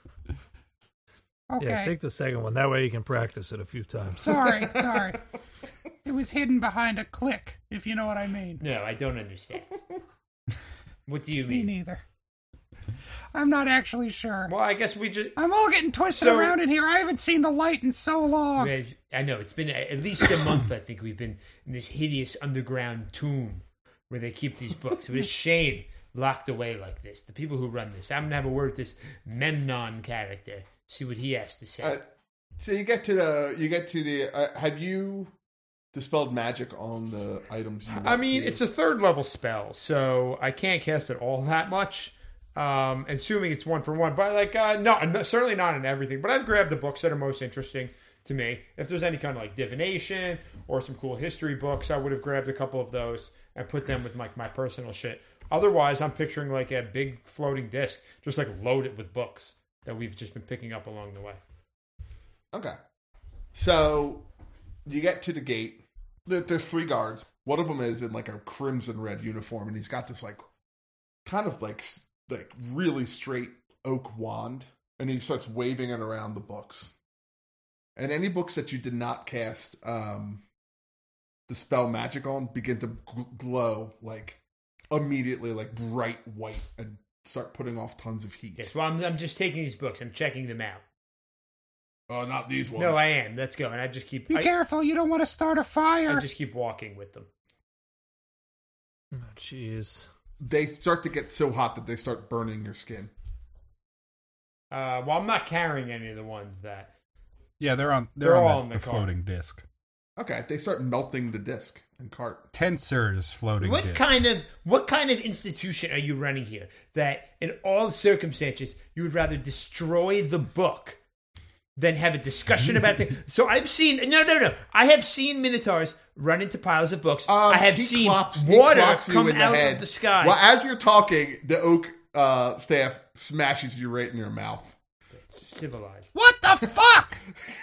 [SPEAKER 3] Okay.
[SPEAKER 4] Yeah, take the second one. That way you can practice it a few times.
[SPEAKER 3] Sorry, sorry. It was hidden behind a click, if you know what I mean.
[SPEAKER 2] No, I don't understand. What do you
[SPEAKER 3] Me
[SPEAKER 2] mean?
[SPEAKER 3] neither. I'm not actually sure.
[SPEAKER 2] Well, I guess we just.
[SPEAKER 3] I'm all getting twisted
[SPEAKER 2] So-
[SPEAKER 3] around in here. I haven't seen the light in so long.
[SPEAKER 2] I know it's been at least a month. I think we've been in this hideous underground tomb where they keep these books. It's a shame locked away like this. The people who run this. I'm gonna have a word with this Memnon character. See what he has to say.
[SPEAKER 1] Uh, so you get to the you get to the. Uh, have you dispelled magic on the items? You want
[SPEAKER 2] I mean,
[SPEAKER 1] to-
[SPEAKER 2] it's a third level spell, so I can't cast it all that much. Um, assuming it's one for one, but like, uh, no, no, certainly not in everything. But I've grabbed the books that are most interesting to me. If there's any kind of like divination or some cool history books, I would have grabbed a couple of those and put them with like my personal shit. Otherwise, I'm picturing like a big floating disc, just like loaded with books that we've just been picking up along the way.
[SPEAKER 1] Okay. So you get to the gate. There- There's three guards. One of them is in like a crimson red uniform, and he's got this like kind of like s- like really straight oak wand, and he starts waving it around the books. And any books that you did not cast um, dispel magic on begin to gl- glow like immediately, like bright white, and start putting off tons of heat.
[SPEAKER 2] Yes, well, I'm, I'm just taking these books. I'm checking them out.
[SPEAKER 1] Oh, not these ones.
[SPEAKER 2] No, I am. Let's go. And I just keep.
[SPEAKER 3] Be
[SPEAKER 2] I,
[SPEAKER 3] careful, you don't want to start a fire.
[SPEAKER 2] I just keep walking with them.
[SPEAKER 4] Oh, jeez.
[SPEAKER 1] They start to get so hot that they start burning your skin.
[SPEAKER 2] Uh, well, I'm not carrying any of the ones that.
[SPEAKER 3] Yeah, they're on. They're,
[SPEAKER 2] They're
[SPEAKER 3] on
[SPEAKER 2] all
[SPEAKER 3] the,
[SPEAKER 2] in the
[SPEAKER 3] the
[SPEAKER 2] car.
[SPEAKER 3] floating disc.
[SPEAKER 1] Okay, they start melting the disc and cart.
[SPEAKER 3] Tensors floating
[SPEAKER 2] What
[SPEAKER 3] disc.
[SPEAKER 2] kind of what kind of institution are you running here? That in all circumstances you would rather destroy the book than have a discussion about it. So I've seen no, no, no. I have seen Minotaurs run into piles of books.
[SPEAKER 1] Um,
[SPEAKER 2] I have
[SPEAKER 1] he
[SPEAKER 2] seen
[SPEAKER 1] clops- he
[SPEAKER 2] water
[SPEAKER 1] clocks you
[SPEAKER 2] come
[SPEAKER 1] in the
[SPEAKER 2] out
[SPEAKER 1] head.
[SPEAKER 2] of the sky.
[SPEAKER 1] Well, as you're talking, the oak uh, staff smashes you right in your mouth.
[SPEAKER 2] Civilized.
[SPEAKER 3] What the fuck?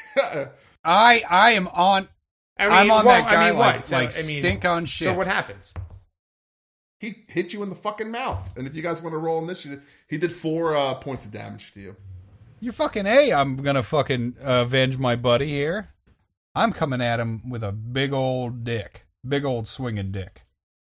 [SPEAKER 3] I I am on.
[SPEAKER 2] I mean,
[SPEAKER 3] I'm on
[SPEAKER 2] well,
[SPEAKER 3] that guy
[SPEAKER 2] I mean,
[SPEAKER 3] like
[SPEAKER 2] what? So,
[SPEAKER 3] like
[SPEAKER 2] I mean,
[SPEAKER 3] stink on shit.
[SPEAKER 2] So what happens?
[SPEAKER 1] He hit you in the fucking mouth. And if you guys want to roll initiative, he did four uh, points of damage to you.
[SPEAKER 3] You're fucking A. I'm gonna fucking uh, avenge my buddy here. I'm coming at him with a big old dick, big old swinging dick.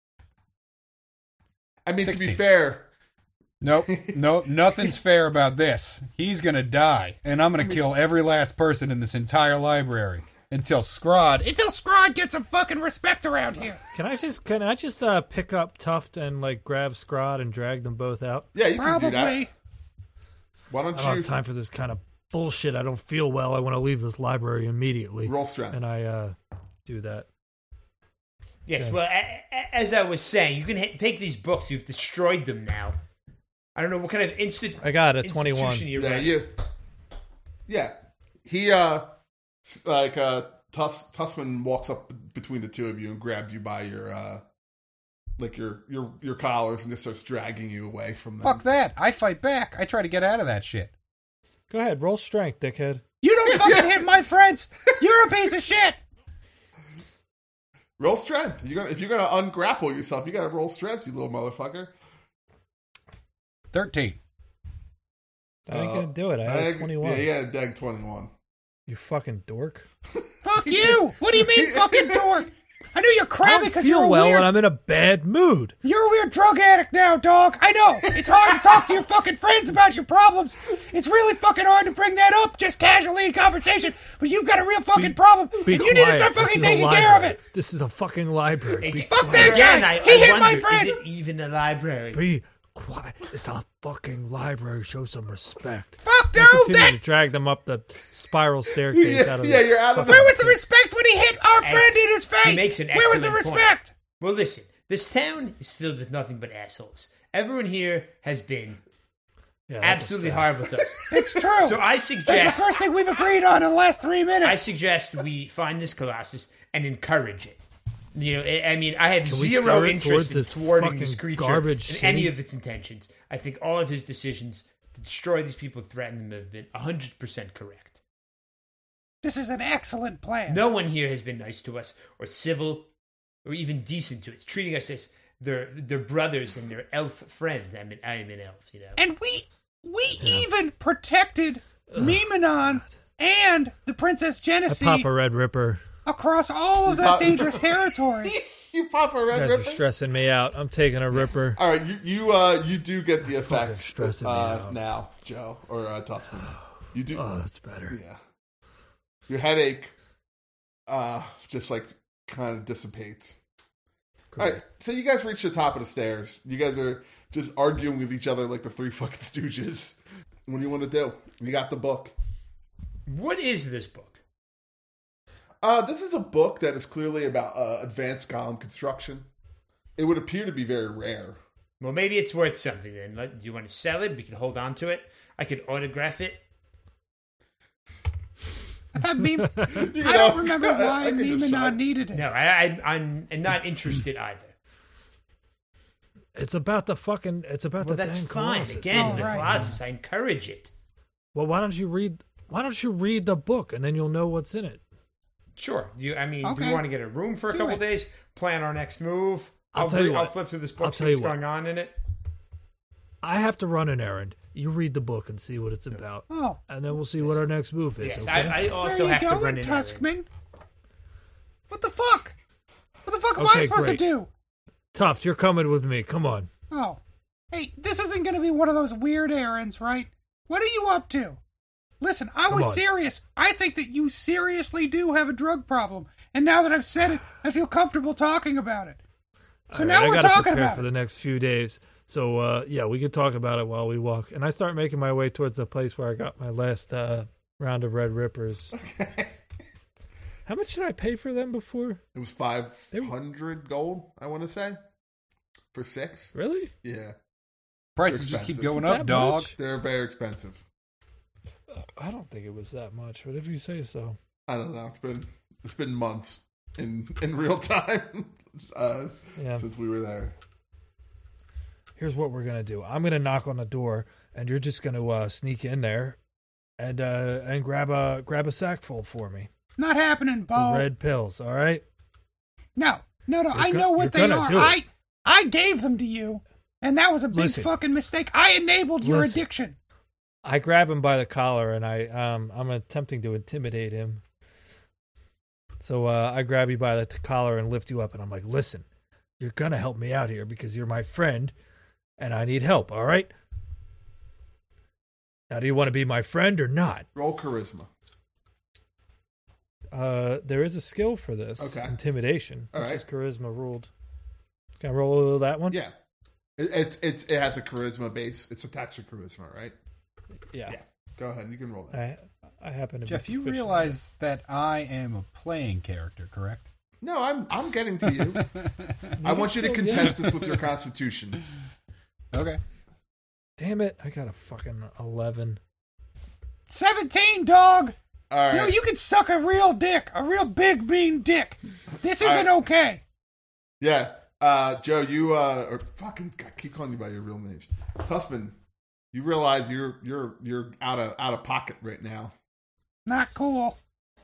[SPEAKER 1] I mean, to be
[SPEAKER 3] sixteen.
[SPEAKER 1] fair,
[SPEAKER 3] Nope, no, nothing's fair about this. He's gonna die, and I'm gonna kill every last person in this entire library until Scrod, until Scrod gets some fucking respect around here.
[SPEAKER 4] Can I just can I just uh, pick up Tuft and like grab Scrod and drag them both out?
[SPEAKER 1] yeah, you can do that.
[SPEAKER 3] Probably.
[SPEAKER 1] Why don't
[SPEAKER 4] I don't
[SPEAKER 1] you
[SPEAKER 4] have time for this kind of bullshit. I don't feel well. I want to leave this library immediately.
[SPEAKER 1] roll strength?
[SPEAKER 4] And I uh, do that.
[SPEAKER 2] Yes.
[SPEAKER 4] Okay.
[SPEAKER 2] Well, a- a- as I was saying, you can ha- take these books. You've destroyed them now. I don't know what kind of instant.
[SPEAKER 4] I got it. twenty-one.
[SPEAKER 2] institution you're
[SPEAKER 1] Yeah,
[SPEAKER 2] running.
[SPEAKER 1] you. Yeah, he uh, like uh, Tus Tussman walks up between the two of you and grabs you by your uh, like your your your collars and just starts dragging you away from them.
[SPEAKER 3] Fuck that. I fight back. I try to get out of that shit.
[SPEAKER 4] Go ahead. Roll strength, dickhead.
[SPEAKER 3] You don't fucking hit my friends. You're a piece of shit.
[SPEAKER 1] Roll strength. You're gonna if you're gonna ungrapple yourself, you gotta roll strength, you little motherfucker.
[SPEAKER 3] Thirteen.
[SPEAKER 4] I ain't
[SPEAKER 1] Uh,
[SPEAKER 4] gonna do it. I had
[SPEAKER 1] Dag-
[SPEAKER 4] a twenty-one.
[SPEAKER 1] Yeah, yeah, Dag twenty-one.
[SPEAKER 4] You fucking dork.
[SPEAKER 3] Fuck you. What do you mean, fucking dork? I know you're
[SPEAKER 4] I
[SPEAKER 3] crabby
[SPEAKER 4] don't
[SPEAKER 3] because you're
[SPEAKER 4] feel
[SPEAKER 3] a
[SPEAKER 4] well
[SPEAKER 3] weird.
[SPEAKER 4] and I'm in a bad mood.
[SPEAKER 3] You're a weird drug addict now, dog. I know. It's hard to talk to your fucking friends about your problems. It's really fucking hard to bring that up just casually in conversation. But you've got a real fucking problem.
[SPEAKER 4] Be
[SPEAKER 3] and
[SPEAKER 4] quiet.
[SPEAKER 3] you need to start
[SPEAKER 4] This
[SPEAKER 3] fucking
[SPEAKER 4] is a
[SPEAKER 3] taking care of
[SPEAKER 4] library.
[SPEAKER 3] it.
[SPEAKER 4] This is a fucking library. Be
[SPEAKER 3] Fuck
[SPEAKER 4] quiet.
[SPEAKER 3] that
[SPEAKER 5] Again,
[SPEAKER 3] guy.
[SPEAKER 5] I,
[SPEAKER 3] he
[SPEAKER 5] I
[SPEAKER 3] hit
[SPEAKER 5] wonder,
[SPEAKER 3] my friend.
[SPEAKER 5] is it even a library?
[SPEAKER 4] Be quiet. It's a fucking library. Show some respect.
[SPEAKER 3] Fuck
[SPEAKER 4] I
[SPEAKER 3] no.
[SPEAKER 4] continue
[SPEAKER 3] That.
[SPEAKER 4] to drag them up the spiral staircase
[SPEAKER 1] Yeah,
[SPEAKER 4] out of
[SPEAKER 1] yeah,
[SPEAKER 4] the
[SPEAKER 1] you're out of
[SPEAKER 4] fucking-
[SPEAKER 1] the-
[SPEAKER 3] Where was the respect when he hit our friend in his face?
[SPEAKER 5] makes an
[SPEAKER 3] Where was the
[SPEAKER 5] excellent point.
[SPEAKER 3] respect?
[SPEAKER 5] Well, listen, this town is filled with nothing but assholes. Everyone here has been
[SPEAKER 4] Yeah, that's a
[SPEAKER 5] absolutely
[SPEAKER 4] fact.
[SPEAKER 5] hard with us.
[SPEAKER 3] It's true.
[SPEAKER 5] So I
[SPEAKER 3] That's the
[SPEAKER 5] suggest
[SPEAKER 3] first thing we've agreed on in the last three
[SPEAKER 5] I
[SPEAKER 3] minutes.
[SPEAKER 5] suggest we find this Colossus and encourage it. You know, I I mean, I have
[SPEAKER 4] Can we
[SPEAKER 5] zero
[SPEAKER 4] stir it
[SPEAKER 5] interest
[SPEAKER 4] towards
[SPEAKER 5] in
[SPEAKER 4] this
[SPEAKER 5] thwarting this
[SPEAKER 4] fucking
[SPEAKER 5] creature
[SPEAKER 4] garbage
[SPEAKER 5] in
[SPEAKER 4] city?
[SPEAKER 5] any of its intentions. I think all of his decisions to destroy these people, threaten them, have been one hundred percent correct.
[SPEAKER 3] This is an excellent plan.
[SPEAKER 5] No one here has been nice to us, or civil, or even decent to us, treating us as their their brothers and their elf friends. I mean, I am an elf, you know.
[SPEAKER 3] And we we even protected Miminon and the Princess
[SPEAKER 4] I
[SPEAKER 3] Genesee
[SPEAKER 4] pop a Red Ripper.
[SPEAKER 3] across all of that
[SPEAKER 1] pop-
[SPEAKER 3] dangerous territory.
[SPEAKER 1] You pop a
[SPEAKER 4] You
[SPEAKER 1] red
[SPEAKER 4] guys are
[SPEAKER 1] ripper.
[SPEAKER 4] stressing me out. I'm taking a Ripper.
[SPEAKER 1] All right, you you uh you do get the
[SPEAKER 4] fucking
[SPEAKER 1] effect
[SPEAKER 4] stressing me
[SPEAKER 1] uh,
[SPEAKER 4] out.
[SPEAKER 1] now, Joe or uh, Tussman. You do.
[SPEAKER 4] Oh, that's better.
[SPEAKER 1] Yeah. Your headache, uh, just like kind of dissipates. All right, so you guys reach the top of the stairs. You guys are just arguing with each other like the three fucking stooges. What do you want to do? You got the book.
[SPEAKER 5] What is this book?
[SPEAKER 1] Uh, this is a book that is clearly about uh, advanced golem construction. It would appear to be very rare.
[SPEAKER 5] Well, maybe it's worth something then. Let- Do you want to sell it? We can hold on to it. I could autograph it.
[SPEAKER 3] I thought Mim-
[SPEAKER 1] You
[SPEAKER 3] I
[SPEAKER 1] know,
[SPEAKER 3] don't remember
[SPEAKER 1] I-
[SPEAKER 3] why
[SPEAKER 1] I could just
[SPEAKER 3] Miminon
[SPEAKER 1] sign-
[SPEAKER 3] needed it.
[SPEAKER 5] No, I, I, I'm not interested either.
[SPEAKER 4] It's about the fucking. It's about
[SPEAKER 5] Well,
[SPEAKER 4] the
[SPEAKER 5] that's
[SPEAKER 4] dang
[SPEAKER 5] fine.
[SPEAKER 4] Colossus.
[SPEAKER 5] Again,
[SPEAKER 3] Oh,
[SPEAKER 5] the
[SPEAKER 3] right.
[SPEAKER 5] Colossus, I encourage it.
[SPEAKER 4] Well, why don't you read? Why don't you read the book and then you'll know what's in it?
[SPEAKER 5] Sure. Do you, I mean, do
[SPEAKER 3] Okay.
[SPEAKER 5] we want to get a room for a
[SPEAKER 3] Do
[SPEAKER 5] couple
[SPEAKER 3] it.
[SPEAKER 5] days? Plan our next move?
[SPEAKER 4] I'll tell you
[SPEAKER 5] I'll
[SPEAKER 4] what.
[SPEAKER 5] flip through this
[SPEAKER 4] I'll
[SPEAKER 5] book, see
[SPEAKER 4] tell you
[SPEAKER 5] what's
[SPEAKER 4] what.
[SPEAKER 5] going on in it.
[SPEAKER 4] I have to run an errand. You read the book and see what it's about,
[SPEAKER 3] Oh,
[SPEAKER 4] and then we'll see what our next move is.
[SPEAKER 5] Yes,
[SPEAKER 4] okay?
[SPEAKER 5] I, I
[SPEAKER 3] where
[SPEAKER 5] also
[SPEAKER 3] are you
[SPEAKER 5] have to run
[SPEAKER 3] going,
[SPEAKER 5] an errand.
[SPEAKER 3] Tuskman? What the fuck? What the fuck am I
[SPEAKER 4] Okay,
[SPEAKER 3] supposed
[SPEAKER 4] great.
[SPEAKER 3] to do?
[SPEAKER 4] Tuft, you're coming with me. Come on.
[SPEAKER 3] Oh, hey, this isn't going to be one of those weird errands, right? What are you up to? Listen, I
[SPEAKER 4] Come
[SPEAKER 3] was
[SPEAKER 4] on.
[SPEAKER 3] serious. I think that you seriously do have a drug problem, and now that I've said it, I feel comfortable talking about it. So
[SPEAKER 4] All
[SPEAKER 3] now
[SPEAKER 4] right, I
[SPEAKER 3] we're
[SPEAKER 4] gotta
[SPEAKER 3] talking
[SPEAKER 4] prepare
[SPEAKER 3] about
[SPEAKER 4] for
[SPEAKER 3] it.
[SPEAKER 4] the next few days. So uh, yeah, we could talk about it while we walk. And I start making my way towards the place where I got my last uh, round of Red Rippers. How much did I pay for them before?
[SPEAKER 1] It was five hundred gold, I want to say, for six.
[SPEAKER 4] Really?
[SPEAKER 1] Yeah,
[SPEAKER 3] Prices
[SPEAKER 1] just keep
[SPEAKER 3] going
[SPEAKER 4] That much?
[SPEAKER 1] they're very expensive.
[SPEAKER 4] I don't think it was that much, but if you say so.
[SPEAKER 1] I don't know. It's been it's been months in in real time uh,
[SPEAKER 4] Yeah.
[SPEAKER 1] since we were there.
[SPEAKER 4] Here's what we're gonna do. I'm gonna knock on the door, and you're just gonna uh, sneak in there, and uh, and grab a grab a sack full for me.
[SPEAKER 3] Not happening,
[SPEAKER 4] The
[SPEAKER 3] Bo.
[SPEAKER 4] red pills. All right.
[SPEAKER 3] No, no, no. I
[SPEAKER 4] go-
[SPEAKER 3] know what
[SPEAKER 4] you're
[SPEAKER 3] they
[SPEAKER 4] gonna
[SPEAKER 3] are.
[SPEAKER 4] do it.
[SPEAKER 3] I I gave them to you, and that was a big
[SPEAKER 4] Listen.
[SPEAKER 3] fucking mistake. I enabled your
[SPEAKER 4] Listen.
[SPEAKER 3] addiction.
[SPEAKER 4] I grab him by the collar, and I um I'm attempting to intimidate him. So uh, I grab you by the t- collar and lift you up, and I'm like, "Listen, you're gonna help me out here because you're my friend, and I need help. All right? Now, do you want to be my friend or not?
[SPEAKER 1] Roll charisma.
[SPEAKER 4] Uh, there is a skill for this.
[SPEAKER 1] Okay.
[SPEAKER 4] Intimidation,
[SPEAKER 1] All
[SPEAKER 4] which
[SPEAKER 1] right.
[SPEAKER 4] is charisma ruled. Can I roll that one?
[SPEAKER 1] Yeah, it, it's it's it has a charisma base. It's attached to charisma, right?
[SPEAKER 4] Yeah.
[SPEAKER 1] Yeah. Go ahead. You can roll that.
[SPEAKER 4] I I happen to
[SPEAKER 3] Jeff,
[SPEAKER 4] be
[SPEAKER 3] you
[SPEAKER 4] proficient in
[SPEAKER 3] realize that I am a playing character, correct?
[SPEAKER 1] No, I'm I'm getting to you. I want you to
[SPEAKER 4] still- yeah.
[SPEAKER 1] contest this with your constitution.
[SPEAKER 3] Okay.
[SPEAKER 4] that. Damn it! I got a fucking eleven.
[SPEAKER 3] Seventeen, dog.
[SPEAKER 1] All right.
[SPEAKER 3] You know, you can suck a real dick, a real big mean dick. This
[SPEAKER 1] All
[SPEAKER 3] isn't
[SPEAKER 1] right.
[SPEAKER 3] okay.
[SPEAKER 1] Yeah, uh, Joe, you uh, or fucking I keep calling you by your real names. Tussman, you realize you're you're you're out of out of pocket right now.
[SPEAKER 3] Not cool.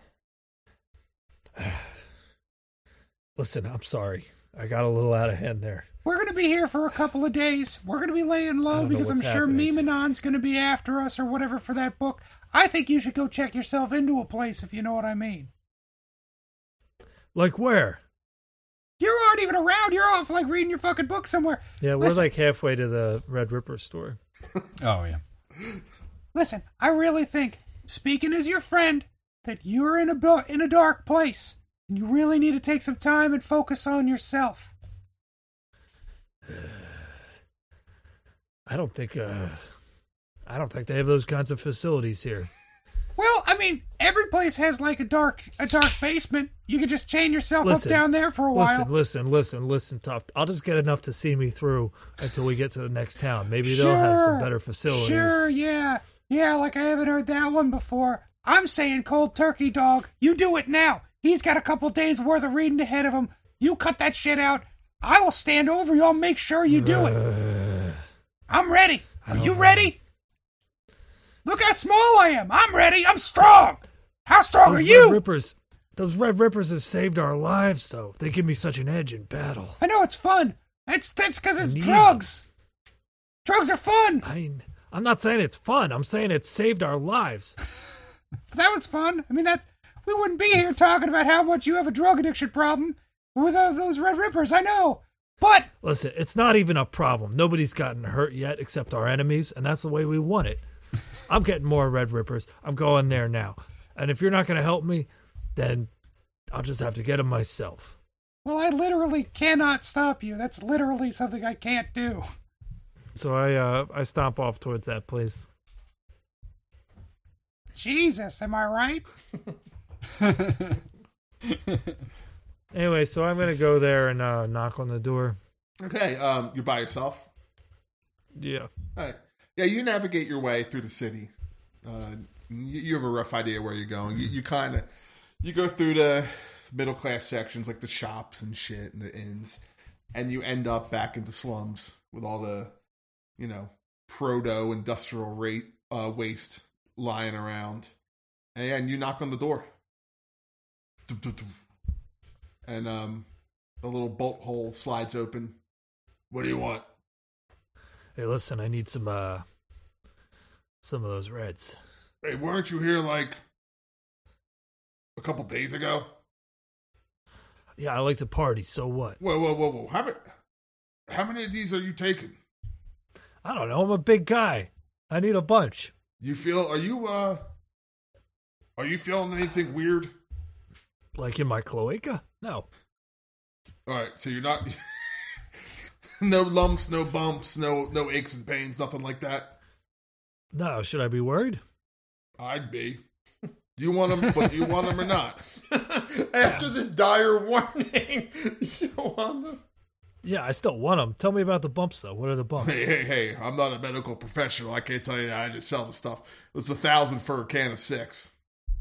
[SPEAKER 4] Listen, I'm sorry. I got a little out of hand there.
[SPEAKER 3] We're going to be here for a couple of days. We're going to be laying
[SPEAKER 4] I
[SPEAKER 3] low
[SPEAKER 4] don't know
[SPEAKER 3] because I'm
[SPEAKER 4] what's
[SPEAKER 3] sure
[SPEAKER 4] happening to you.
[SPEAKER 3] Mimanon's going to be after us or whatever for that book. I think you should go check yourself into a place, if you know what I mean.
[SPEAKER 4] Like where?
[SPEAKER 3] You aren't even around. You're off, like, reading your fucking book somewhere.
[SPEAKER 4] Yeah, we're
[SPEAKER 3] Listen-
[SPEAKER 4] like halfway to the Red Ripper store.
[SPEAKER 3] Oh, yeah. Listen, I really think, speaking as your friend, that you're in a bu- in a dark place, and you really need to take some time and focus on yourself.
[SPEAKER 4] I don't think, uh, I don't think they have those kinds of facilities here.
[SPEAKER 3] Well, I mean, every place has like a dark a dark basement. You could just chain yourself
[SPEAKER 4] Listen,
[SPEAKER 3] up down there for a while.
[SPEAKER 4] Listen, listen, listen, listen, tough. I'll just get enough to see me through until we get to the next town. Maybe they'll have some better facilities.
[SPEAKER 3] Sure, yeah. Yeah, like I haven't heard that one before. I'm saying cold turkey, dog. You do it now. He's got a couple days worth of reading ahead of him. You cut that shit out. I will stand over you. I'll make sure you do it.
[SPEAKER 4] Uh,
[SPEAKER 3] I'm ready. Are you
[SPEAKER 4] know.
[SPEAKER 3] ready? Look how small I am. I'm ready. I'm strong. How strong
[SPEAKER 4] those
[SPEAKER 3] are you?
[SPEAKER 4] Red Rippers, those Red Rippers have saved our lives, though. They give me such an edge in battle.
[SPEAKER 3] I know it's fun. It's that's because it's
[SPEAKER 4] Indeed.
[SPEAKER 3] drugs. Drugs are fun.
[SPEAKER 4] I, I'm not saying it's fun. I'm saying it's saved our lives.
[SPEAKER 3] But that was fun. I mean, that we wouldn't be here talking about how much you have a drug addiction problem with uh, those Red Rippers. I know, but
[SPEAKER 4] Listen, it's not even a problem. Nobody's gotten hurt yet except our enemies, and that's the way we want it. I'm getting more Red Rippers. I'm going there now. And if you're not going to help me, then I'll just have to get them myself.
[SPEAKER 3] well, I literally cannot stop you. That's literally something I can't do.
[SPEAKER 4] So I uh, I stomp off towards that place.
[SPEAKER 3] Jesus, am I right?
[SPEAKER 4] Anyway, so I'm going to go there and uh, knock on the door.
[SPEAKER 1] Okay, um, you're by yourself.
[SPEAKER 4] Yeah.
[SPEAKER 1] All right. Yeah, you navigate your way through the city. Uh, you, you have a rough idea where you're going. You, you kind of you go through the middle class sections like the shops and shit and the inns, and you end up back in the slums with all the, you know, proto industrial rate uh, waste lying around. And you knock on the door, and um, the little bolt hole slides open. What do you want?
[SPEAKER 4] Hey, listen, I need some uh, some of those Reds.
[SPEAKER 1] Hey, weren't you here like a couple days ago?
[SPEAKER 4] Yeah, I like to party, so what?
[SPEAKER 1] Whoa, whoa, whoa, whoa. How many, how many of these are you taking?
[SPEAKER 4] I don't know, I'm a big guy. I need a bunch.
[SPEAKER 1] You feel, are you, uh, are you feeling anything weird?
[SPEAKER 4] Like in my cloaca? No.
[SPEAKER 1] All right, so you're not, no lumps, no bumps, no no aches and pains, nothing like that?
[SPEAKER 4] No, should I be worried?
[SPEAKER 1] I'd be. You want them, but you want them or not?
[SPEAKER 2] After this dire warning, you still want them?
[SPEAKER 4] Yeah, I still want them. Tell me about the bumps, though. What are the bumps?
[SPEAKER 1] Hey, hey, hey, I'm not a medical professional. I can't tell you that. I just sell the stuff. It's a thousand for a can of six.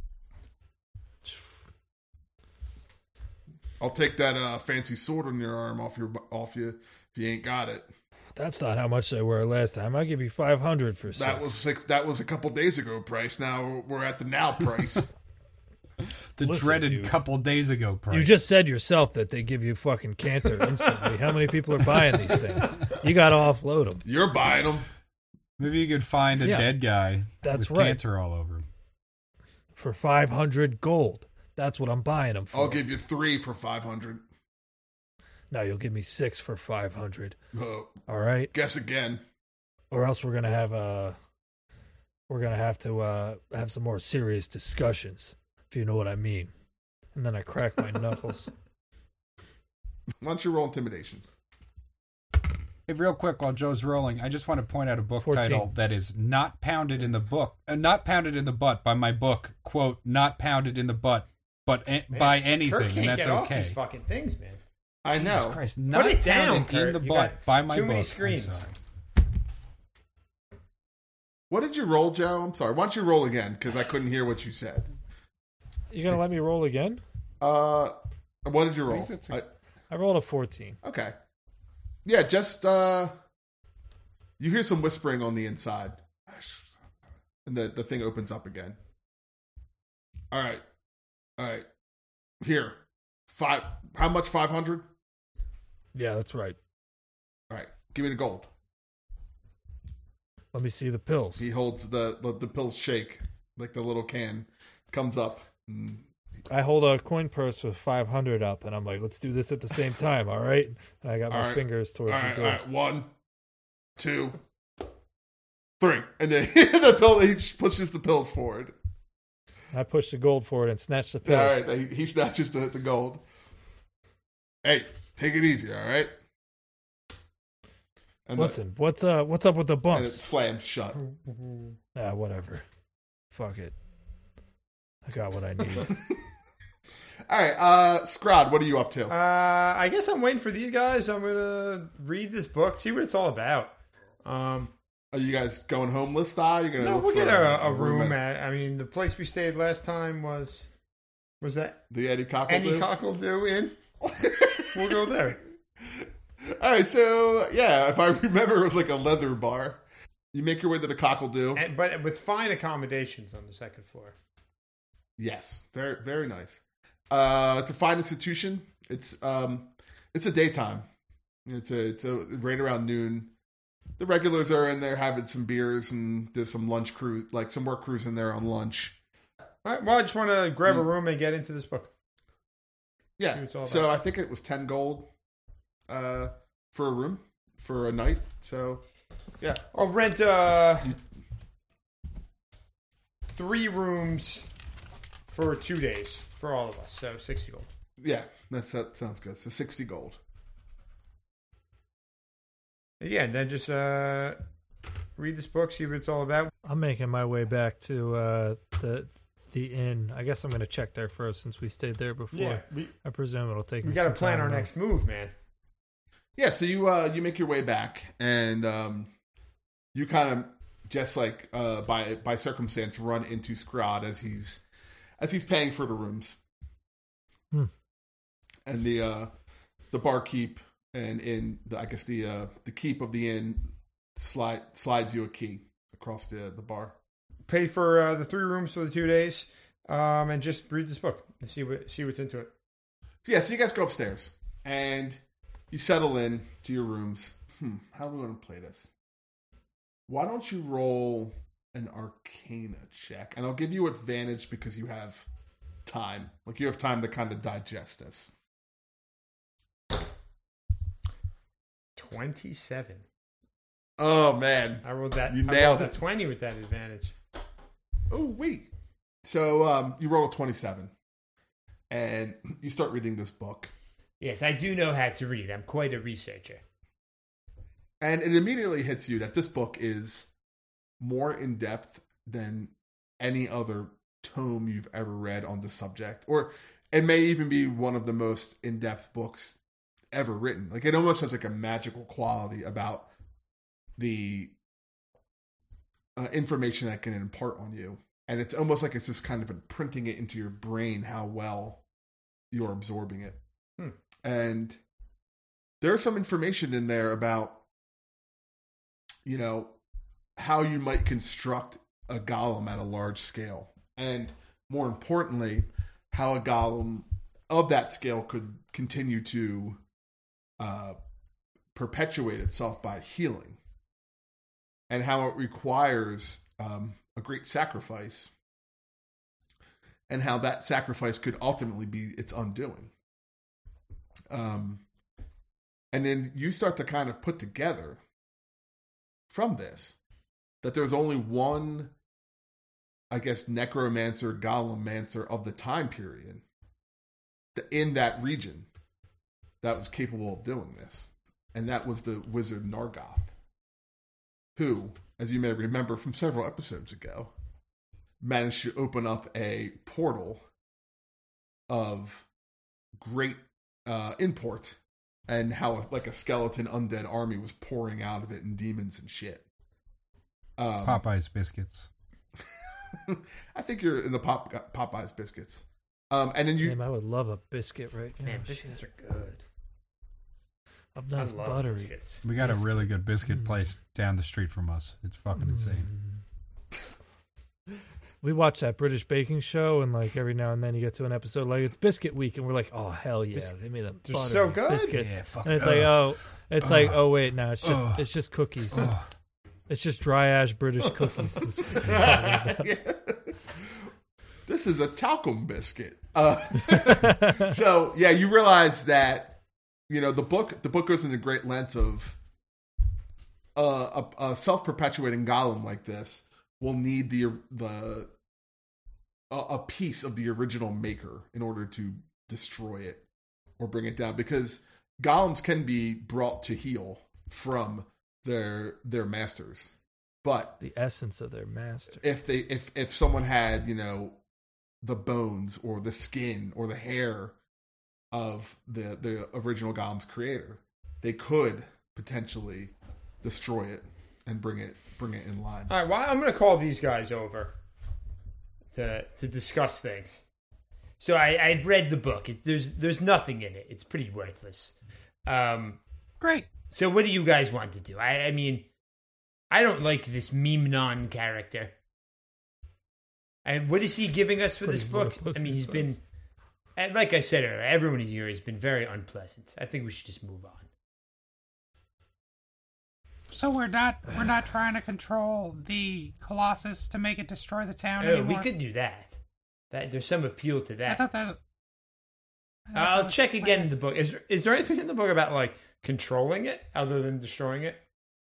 [SPEAKER 1] I'll take that uh, fancy sword on your arm off your off you if you ain't got it.
[SPEAKER 4] That's not how much they were last time. I'll give you five hundred for six.
[SPEAKER 1] That was six. That was a couple days ago price. Now we're at the now price.
[SPEAKER 3] The
[SPEAKER 4] Listen,
[SPEAKER 3] dreaded
[SPEAKER 4] dude.
[SPEAKER 3] couple days ago price.
[SPEAKER 4] You just said yourself that they give you fucking cancer instantly. How many people are buying these things? You got to offload them.
[SPEAKER 1] You're buying them.
[SPEAKER 3] Maybe you could find a
[SPEAKER 4] Yeah,
[SPEAKER 3] dead guy
[SPEAKER 4] that's
[SPEAKER 3] with
[SPEAKER 4] right.
[SPEAKER 3] cancer all over him.
[SPEAKER 4] For five hundred gold. That's what I'm buying them for.
[SPEAKER 1] I'll give you three for five hundred.
[SPEAKER 4] No, you'll give me six for five hundred.
[SPEAKER 1] Oh,
[SPEAKER 4] All right?
[SPEAKER 1] guess again.
[SPEAKER 4] Or else we're going to have uh we're going to have to uh have some more serious discussions, if you know what I mean. And then I crack my knuckles.
[SPEAKER 1] Why don't you roll intimidation?
[SPEAKER 3] Hey, real quick, while Joe's rolling, I just want to point out a book
[SPEAKER 4] fourteen.
[SPEAKER 3] title that is not pounded in the book, uh, not pounded in the butt by my book. Quote, not pounded in the butt, but a-
[SPEAKER 2] Man,
[SPEAKER 3] by
[SPEAKER 2] Kurt
[SPEAKER 3] anything,
[SPEAKER 2] can't
[SPEAKER 3] and that's
[SPEAKER 2] get off
[SPEAKER 3] okay.
[SPEAKER 2] these fucking things, man.
[SPEAKER 1] I
[SPEAKER 3] Jesus
[SPEAKER 1] know.
[SPEAKER 3] Christ, not
[SPEAKER 2] it down,
[SPEAKER 3] pounded
[SPEAKER 2] Kurt.
[SPEAKER 3] in the
[SPEAKER 2] You
[SPEAKER 3] butt
[SPEAKER 2] got
[SPEAKER 3] by my
[SPEAKER 2] too
[SPEAKER 3] book.
[SPEAKER 2] many
[SPEAKER 3] I'm
[SPEAKER 2] screens.
[SPEAKER 3] sorry.
[SPEAKER 1] What did you roll, Joe? I'm sorry. Why don't you roll again? Because I couldn't hear what you said.
[SPEAKER 4] You going to let me roll again?
[SPEAKER 1] Uh, what did you roll?
[SPEAKER 3] think it's
[SPEAKER 1] I,
[SPEAKER 4] I rolled a fourteen.
[SPEAKER 1] okay. Yeah, just uh, you hear some whispering on the inside, and the the thing opens up again. All right. All right. Here. Five. How much? five hundred?
[SPEAKER 4] Yeah, that's right.
[SPEAKER 1] All right. Give me the gold.
[SPEAKER 4] Let me see the pills.
[SPEAKER 1] He holds the, the, the pills shake. Like the little can comes up. And
[SPEAKER 4] I hold a coin purse with five hundred up, and I'm like, let's do this at the same time, all right? And I got my
[SPEAKER 1] All right.
[SPEAKER 4] fingers towards
[SPEAKER 1] all
[SPEAKER 4] the
[SPEAKER 1] right.
[SPEAKER 4] door.
[SPEAKER 1] All right. One, two, three. And then the pill, he pushes the pills forward.
[SPEAKER 4] I push the gold forward and snatch the pills.
[SPEAKER 1] All right. He, he snatches the, the gold. Hey, take it easy, all right? And
[SPEAKER 4] Listen, what's uh, what's up with the
[SPEAKER 1] the, and it
[SPEAKER 4] bumps?
[SPEAKER 1] slams shut.
[SPEAKER 4] Ah, whatever. Fuck it. I got what I need.
[SPEAKER 1] All right, uh, Scrod, what are you up to?
[SPEAKER 2] Uh, I guess I'm waiting for these guys. I'm gonna read this book, see what it's all about. Um,
[SPEAKER 1] Are you guys going homeless style? You're gonna
[SPEAKER 2] no,
[SPEAKER 1] look
[SPEAKER 2] we'll
[SPEAKER 1] for
[SPEAKER 2] get a, a room.
[SPEAKER 1] at
[SPEAKER 2] At, I mean, the place we stayed last time was was that
[SPEAKER 1] the Eddie Cockle.
[SPEAKER 2] Any Cockledoo Inn? We'll go there.
[SPEAKER 1] All right, so yeah, if I remember, it was like a leather bar. You make your way to the Cockledoo.
[SPEAKER 2] And, but with fine accommodations on the second floor.
[SPEAKER 1] Yes, very very nice. Uh, it's a fine institution. It's um, it's a daytime. It's a it's a right around noon. The regulars are in there having some beers, and there's some lunch crew, like some work crews in there on lunch.
[SPEAKER 2] All right, well, I just want to grab a room and get into this book. See
[SPEAKER 1] Yeah.
[SPEAKER 2] what it's all
[SPEAKER 1] So
[SPEAKER 2] about.
[SPEAKER 1] I think it was ten gold, uh, for a room for a night. So yeah.
[SPEAKER 2] I'll rent uh, three rooms for two days for all of us, so sixty gold.
[SPEAKER 1] Yeah, that's, that sounds good. So sixty gold.
[SPEAKER 2] Yeah, and then just uh, read this book, see what it's all about.
[SPEAKER 4] I'm making my way back to uh, the the inn. I guess I'm going to check there first since we stayed there before.
[SPEAKER 2] Yeah, we,
[SPEAKER 4] I presume it'll take
[SPEAKER 2] we
[SPEAKER 4] me
[SPEAKER 2] got to
[SPEAKER 4] some
[SPEAKER 2] plan
[SPEAKER 4] time
[SPEAKER 2] our
[SPEAKER 4] to-
[SPEAKER 2] next move, man.
[SPEAKER 1] Yeah, so you uh you make your way back, and um, you kind of just like uh by by circumstance run into Scrod as he's as he's paying for the rooms,
[SPEAKER 4] Hmm.
[SPEAKER 1] and the uh the barkeep and in the, I guess the uh the keep of the inn slide slides you a key across the the bar.
[SPEAKER 2] Pay for uh, the three rooms for the two days, um, and just read this book and see what see what's into it.
[SPEAKER 1] So yeah, so you guys go upstairs and you settle in to your rooms. Hmm, how do we want to play this? Why don't you roll an Arcana check? And I'll give you advantage because you have time. Like, you have time to kind of digest this.
[SPEAKER 2] Twenty-seven.
[SPEAKER 1] Oh, man.
[SPEAKER 2] I rolled that.
[SPEAKER 1] You
[SPEAKER 2] I
[SPEAKER 1] nailed
[SPEAKER 2] rolled
[SPEAKER 1] it.
[SPEAKER 2] a twenty with that advantage.
[SPEAKER 1] Oh, wait. So, um, you roll a twenty-seven. And you start reading this book.
[SPEAKER 5] Yes, I do know how to read. I'm quite a researcher.
[SPEAKER 1] And it immediately hits you that this book is more in depth than any other tome you've ever read on the subject. Or it may even be one of the most in depth books ever written. Like, it almost has like a magical quality about the uh, information that can impart on you. And it's almost like it's just kind of imprinting it into your brain how well you're absorbing it.
[SPEAKER 2] Hmm.
[SPEAKER 1] And there's some information in there about, you know, how you might construct a golem at a large scale. And more importantly, how a golem of that scale could continue to uh, perpetuate itself by healing. And how it requires um, a great sacrifice. And how that sacrifice could ultimately be its undoing. Um, and then you start to kind of put together from this that there's only one, I guess, necromancer, golemancer of the time period in that region that was capable of doing this. And that was the wizard Nargoth, who, as you may remember from several episodes ago, managed to open up a portal of great uh, import, and how like a skeleton undead army was pouring out of it, and demons and shit. Um,
[SPEAKER 3] Popeye's biscuits.
[SPEAKER 1] I think you're in the Pop Popeye's biscuits. Um, and then you,
[SPEAKER 4] Damn, I would love a biscuit right now.
[SPEAKER 5] Man, biscuits are good.
[SPEAKER 4] A nice
[SPEAKER 5] I love
[SPEAKER 4] buttery.
[SPEAKER 5] biscuits.
[SPEAKER 3] We got a
[SPEAKER 4] Biscuit.
[SPEAKER 3] really good biscuit place down the street from us. It's fucking insane.
[SPEAKER 4] we watch that British baking show, and like every now and then you get to an episode like it's Biscuit Week, and we're like, oh hell yeah,
[SPEAKER 2] Bis-
[SPEAKER 4] they made a
[SPEAKER 2] they're
[SPEAKER 4] butter
[SPEAKER 2] so good.
[SPEAKER 4] biscuits,
[SPEAKER 3] Yeah, fuck-
[SPEAKER 4] and it's
[SPEAKER 3] uh,
[SPEAKER 4] like oh, it's
[SPEAKER 3] uh,
[SPEAKER 4] like oh wait, no, it's just
[SPEAKER 3] uh,
[SPEAKER 4] it's just cookies,
[SPEAKER 3] uh.
[SPEAKER 4] it's just dry ash British cookies. is what they're talking about.
[SPEAKER 1] Yeah. This is a talcum biscuit. Uh, so yeah, you realize that you know the book. The book goes into great lengths of uh, a, a self-perpetuating golem like this will need the the a, a piece of the original maker in order to destroy it or bring it down, because golems can be brought to heel from their their masters, but
[SPEAKER 4] The essence of their master.
[SPEAKER 1] if they if if someone had you know the bones or the skin or the hair of the the original golem's creator, they could potentially destroy it and bring it bring it in line.
[SPEAKER 2] All right, well, I'm going to call these guys over to to discuss things. So I, I've read the book. It, there's there's nothing in it. It's pretty worthless. Um,
[SPEAKER 3] Great.
[SPEAKER 2] so what do you guys want to do? I, I mean, I don't like this Memnon character. And what is he giving us for
[SPEAKER 4] Pretty
[SPEAKER 2] this book?
[SPEAKER 4] worthless,
[SPEAKER 2] I mean,
[SPEAKER 4] he
[SPEAKER 2] he's been,
[SPEAKER 4] says.
[SPEAKER 2] and like I said earlier, everyone here has been very unpleasant. I think we should just move on.
[SPEAKER 3] So we're not we're not trying to control the Colossus to make it destroy the town
[SPEAKER 2] Oh,
[SPEAKER 3] anymore.
[SPEAKER 2] we could do that. That there's some appeal to
[SPEAKER 3] I
[SPEAKER 2] that.
[SPEAKER 3] thought that. I thought that
[SPEAKER 2] I'll
[SPEAKER 3] was
[SPEAKER 2] check
[SPEAKER 3] the
[SPEAKER 2] again
[SPEAKER 3] plan.
[SPEAKER 2] in the book. Is is there anything in the book about like controlling it other than destroying it?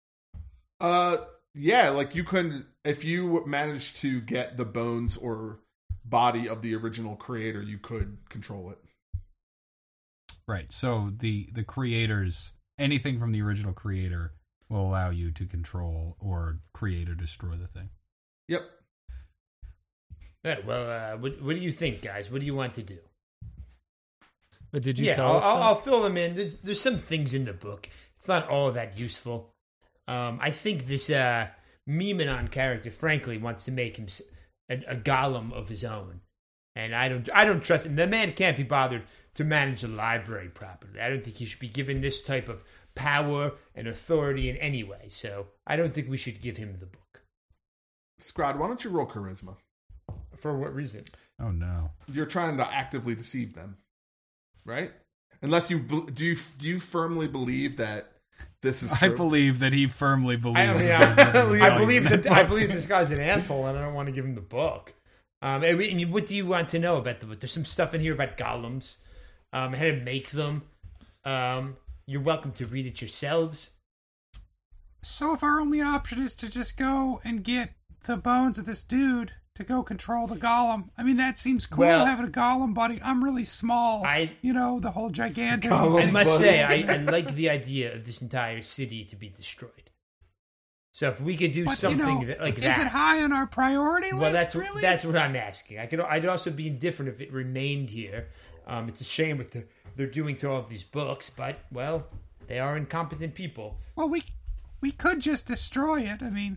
[SPEAKER 1] Uh, yeah, like you couldn't if you managed to get the bones or body of the original creator, you could control it.
[SPEAKER 3] Right. So the the creators, anything from the original creator, will allow you to control or create or destroy the thing.
[SPEAKER 1] Yep.
[SPEAKER 2] Yeah, well, uh, what, what do you think, guys? What do you want to do?
[SPEAKER 4] But did you
[SPEAKER 2] yeah,
[SPEAKER 4] tell
[SPEAKER 2] I'll,
[SPEAKER 4] us
[SPEAKER 2] I'll,
[SPEAKER 4] that?
[SPEAKER 2] I'll fill them in. There's, there's some things in the book. It's not all that useful. Um, I think this uh, Memnon character, frankly, wants to make him s- a, a golem of his own, and I don't. I don't trust him. The man can't be bothered to manage the library properly. I don't think he should be given this type of power and authority in any way. So I don't think we should give him the book.
[SPEAKER 1] Scrod, why don't you roll charisma?
[SPEAKER 2] For what reason?
[SPEAKER 3] Oh no.
[SPEAKER 1] You're trying to actively deceive them, right? Unless you be- do you do you firmly believe that this is
[SPEAKER 3] I
[SPEAKER 1] true?
[SPEAKER 3] believe that he firmly believes.
[SPEAKER 2] I, mean,
[SPEAKER 3] that there's nothing
[SPEAKER 2] I, I
[SPEAKER 3] wrong
[SPEAKER 2] believe
[SPEAKER 3] with
[SPEAKER 2] that I believe this guy's an asshole, and I don't want to give him the book. Um, I mean, what do you want to know about the book? There's some stuff in here about golems, um, how to make them. Um, you're welcome to read it yourselves.
[SPEAKER 3] So if our only option is to just go and get the bones of this dude to go control the golem, I mean, that seems cool,
[SPEAKER 2] Well,
[SPEAKER 3] having a golem buddy. I'm really small.
[SPEAKER 2] I-
[SPEAKER 3] you know, the whole gigantic.
[SPEAKER 2] I must say, I, I like the idea of this entire city to be destroyed. So if we could do
[SPEAKER 3] But,
[SPEAKER 2] something
[SPEAKER 3] you know,
[SPEAKER 2] that, like
[SPEAKER 3] is
[SPEAKER 2] that,
[SPEAKER 3] it high on our priority list?
[SPEAKER 2] well, that's
[SPEAKER 3] really?
[SPEAKER 2] that's what I'm asking. I could I'd also be indifferent if it remained here. Um, it's a shame what the, they're doing to all of these books, but well, they are incompetent people.
[SPEAKER 3] Well, we we could just destroy it. I mean,